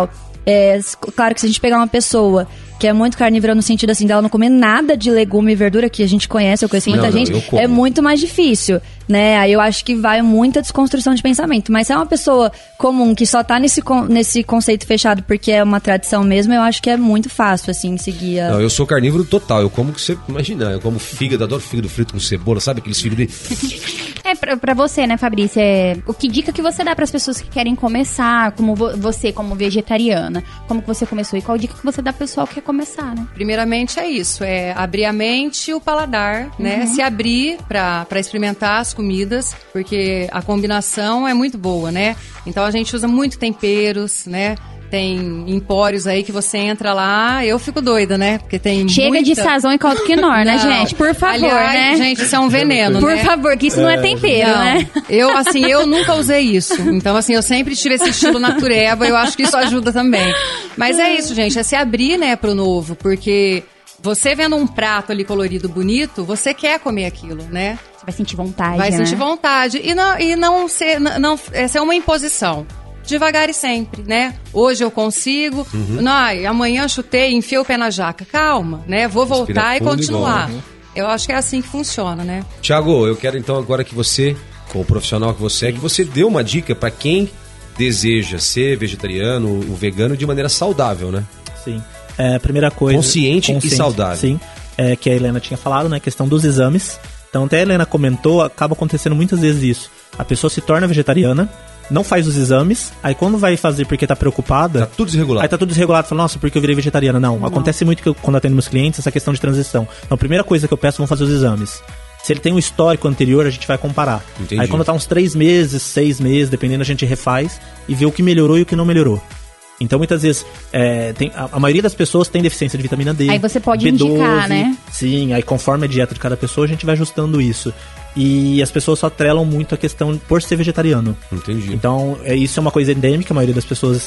É, claro que se a gente pegar uma pessoa que é muito carnívora no sentido assim, dela não comer nada de legume e verdura, que a gente conhece, eu conheço muita não, gente, não, é muito mais difícil, né? Aí eu acho que vai muita desconstrução de pensamento. Mas se é uma pessoa comum que só tá nesse, nesse conceito fechado porque é uma tradição mesmo, eu acho que é muito fácil, assim, seguir a... Não, eu sou carnívoro total, eu como que você imagina, eu como fígado, adoro fígado frito com cebola, sabe aqueles fígados de... É, pra, pra você, né, Fabrícia, é, o que dica que você dá pras pessoas que querem começar, como vo, você, como vegetariana, como que você começou e qual dica que você dá pro pessoal que quer começar, né? Primeiramente é isso, é abrir a mente e o paladar, né? Uhum. Se abrir pra, pra experimentar as comidas, porque a combinação é muito boa, né? Então a gente usa muito temperos, né? Tem empórios aí que você entra lá, eu fico doida, né? Porque tem Chega muita... de sazão e caldo quinor, né, Não. gente? Por favor, Aliás, né? gente, isso é um veneno, Por né? favor, que isso não é tempero, Não, né? eu, assim, eu nunca usei isso. Então, assim, eu sempre tive esse estilo natureba, eu acho que isso ajuda também. Mas é isso, gente, é se abrir, né, pro novo, porque você vendo um prato ali colorido, bonito, você quer comer aquilo, né? Você vai sentir vontade, Vai né? sentir vontade. E não, e não ser, não, não, essa é uma imposição. Devagar e sempre, né? Hoje eu consigo, Uhum. não, ai, amanhã chutei, enfiei o pé na jaca. Calma, né? Vou voltar Respira e fundo e continuar. volta. Eu acho que é assim que funciona, né? Tiago, eu quero então agora que você, como profissional que você é, que você dê uma dica para quem deseja ser vegetariano ou vegano de maneira saudável, né? Sim. É, primeira coisa... Consciente e saudável. Sim, é, que a Helena tinha falado, né? A questão dos exames. Então, até a Helena comentou, acaba acontecendo muitas vezes isso. A pessoa se torna vegetariana, não faz os exames, aí quando vai fazer porque tá preocupada... Tá tudo desregulado. Aí tá tudo desregulado, fala, nossa, porque eu virei vegetariana. Não, não. Acontece muito que eu, quando eu atendo meus clientes, essa questão de transição. Então, a primeira coisa que eu peço, vão fazer os exames. Se ele tem um histórico anterior, a gente vai comparar. Entendi. Aí quando tá uns três meses, seis meses, dependendo, a gente refaz e vê o que melhorou e o que não melhorou. Então, muitas vezes, é, tem, a, a maioria das pessoas tem deficiência de vitamina D. Aí você pode B doze, indicar, né? Sim, aí conforme a dieta de cada pessoa, a gente vai ajustando isso. E as pessoas só atrelam muito a questão por ser vegetariano. Entendi. Então, é, isso é uma coisa endêmica, a maioria das pessoas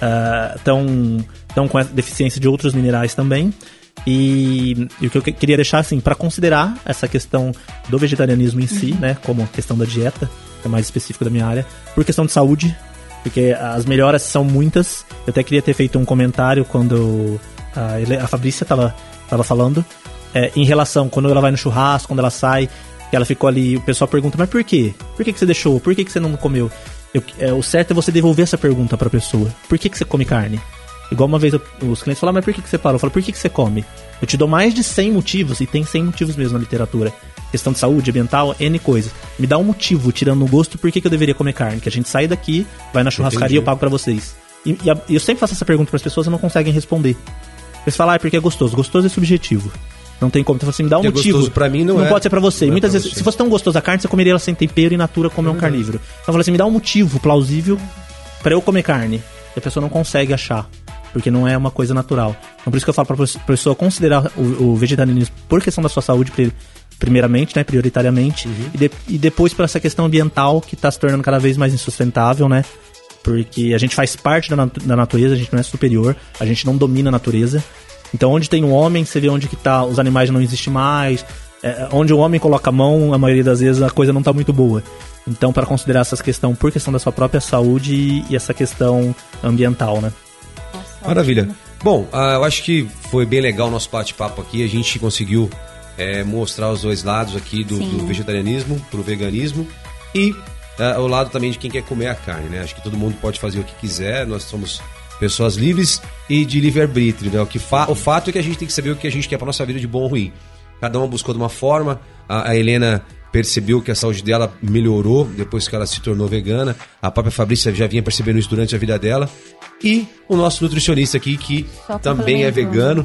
estão uh, com deficiência de outros minerais também. E, e o que eu que- queria deixar, assim, para considerar essa questão do vegetarianismo em si, né, como questão da dieta, que é mais específico da minha área, por questão de saúde, porque as melhoras são muitas. Eu até queria ter feito um comentário quando a, Ele- a Fabrícia estava tava falando, é, em relação, quando ela vai no churrasco, quando ela sai, que ela ficou ali, o pessoal pergunta, mas por quê? Por que, que você deixou? Por que, que você não comeu? Eu, é, o certo é você devolver essa pergunta pra pessoa. Por que, que você come carne? Igual uma vez eu, os clientes falaram, mas por que, que você parou? Eu falo, por que, que você come? Eu te dou mais de cem motivos, e tem cem motivos mesmo na literatura. Questão de saúde, ambiental, N coisas. Me dá um motivo, tirando o gosto, por que, que eu deveria comer carne? Que a gente sai daqui, vai na churrascaria e Entendi. eu pago pra vocês. E, e, a, e eu sempre faço essa pergunta pras pessoas e não conseguem responder. Eles falam, ah, é porque é gostoso. Gostoso é subjetivo. Não tem como. Então, assim, me dá um É motivo. gostoso pra mim, não é. pode ser pra você. Não é Muitas pra vezes, você. se fosse tão gostoso a carne, você comeria ela sem tempero e natura como é um carnívoro. Então, eu falo assim, me dá um motivo plausível pra eu comer carne. E a pessoa não consegue achar. Porque não é uma coisa natural. Então, por isso que eu falo pra pessoa considerar o, o vegetarianismo por questão da sua saúde, pri- primeiramente, né, prioritariamente, Uhum. e, de, e depois por essa questão ambiental que tá se tornando cada vez mais insustentável, né? Porque a gente faz parte da, natu- da natureza, a gente não é superior, a gente não domina a natureza. Então, onde tem um homem, você vê onde que tá, os animais já não existem mais. É, onde o homem coloca a mão, a maioria das vezes a coisa não tá muito boa. Então, para considerar essa questão por questão da sua própria saúde e, e essa questão ambiental, né? Maravilha. Bom, ah, eu acho que foi bem legal o nosso bate-papo aqui. A gente conseguiu é, mostrar os dois lados aqui do, Sim. do vegetarianismo pro veganismo e ah, o lado também de quem quer comer a carne, né? Acho que todo mundo pode fazer o que quiser. Nós somos pessoas livres e de livre-arbítrio, né? O, que fa- o fato é que a gente tem que saber o que a gente quer pra nossa vida de bom ou ruim. Cada uma buscou de uma forma. A, a Helena percebeu que a saúde dela melhorou depois que ela se tornou vegana. A própria Fabrícia já vinha percebendo isso durante a vida dela. E o nosso nutricionista aqui, que Só também é complementando. vegano.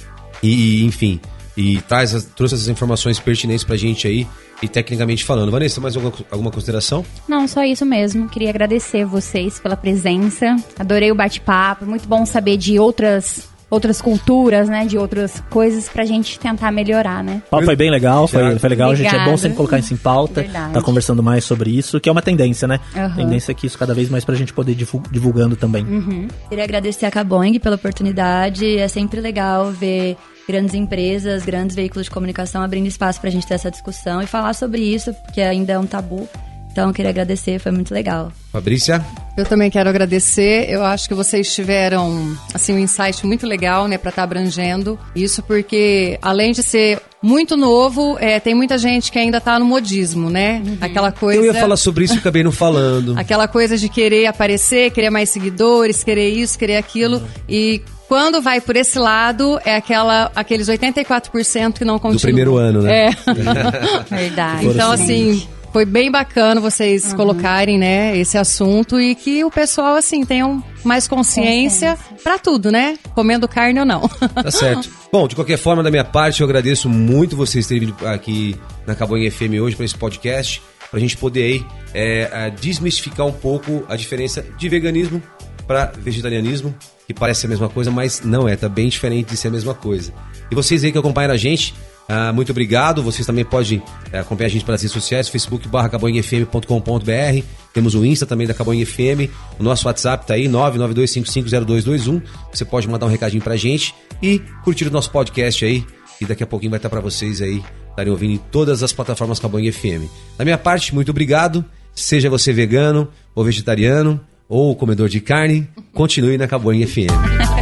E, enfim, e traz as- trouxe essas informações pertinentes pra gente aí, e tecnicamente falando. Vanessa, mais alguma, alguma consideração? Não, só isso mesmo. Queria agradecer vocês pela presença. Adorei o bate-papo. Muito bom saber de outras, outras culturas, né? De outras coisas pra gente tentar melhorar, né? O papo foi bem legal, foi, Tiago. foi legal, gente. É bom Obrigada. sempre colocar isso em pauta, Verdade. tá conversando mais sobre isso, que é uma tendência, né? Aham. Tendência é que isso cada vez mais pra gente poder divu- divulgando também. Queria agradecer a Caboing pela oportunidade. É sempre legal ver grandes empresas, grandes veículos de comunicação abrindo espaço pra gente ter essa discussão e falar sobre isso, porque ainda é um tabu. Então, eu queria agradecer, foi muito legal. Fabrícia? Eu também quero agradecer. Eu acho que vocês tiveram, assim, um insight muito legal, né, pra estar abrangendo isso, porque além de ser muito novo, é, tem muita gente que ainda tá no modismo, né? Uhum. Aquela coisa... Eu ia falar sobre isso e acabei não falando. Aquela coisa de querer aparecer, querer mais seguidores, querer isso, querer aquilo. Uhum. E quando vai por esse lado, é aquela, aqueles oitenta e quatro por cento que não continuam. Do primeiro ano, né? É. Verdade. Então, assim... Foi bem bacana vocês uhum. colocarem, né, esse assunto e que o pessoal, assim, tenham mais consciência, consciência. Pra tudo, né? Comendo carne ou não. Tá certo. Bom, de qualquer forma, da minha parte, eu agradeço muito vocês terem vindo aqui na Cabanha F M hoje para esse podcast, pra gente poder aí é, desmistificar um pouco a diferença de veganismo para vegetarianismo, que parece a mesma coisa, mas não é, tá bem diferente de ser a mesma coisa. E vocês aí que acompanham a gente, Ah, muito obrigado. Vocês também podem é, acompanhar a gente pelas redes sociais, facebook barra cabanha f m ponto com ponto b r. Temos o Insta também da Cabanha F M. O nosso WhatsApp tá aí, nove nove dois cinco cinco zero dois dois um. Você pode mandar um recadinho pra gente e curtir o nosso podcast aí. E daqui a pouquinho vai estar pra vocês aí estarem ouvindo em todas as plataformas Cabanha F M. Da minha parte, muito obrigado. Seja você vegano ou vegetariano ou comedor de carne, continue na Cabanha F M.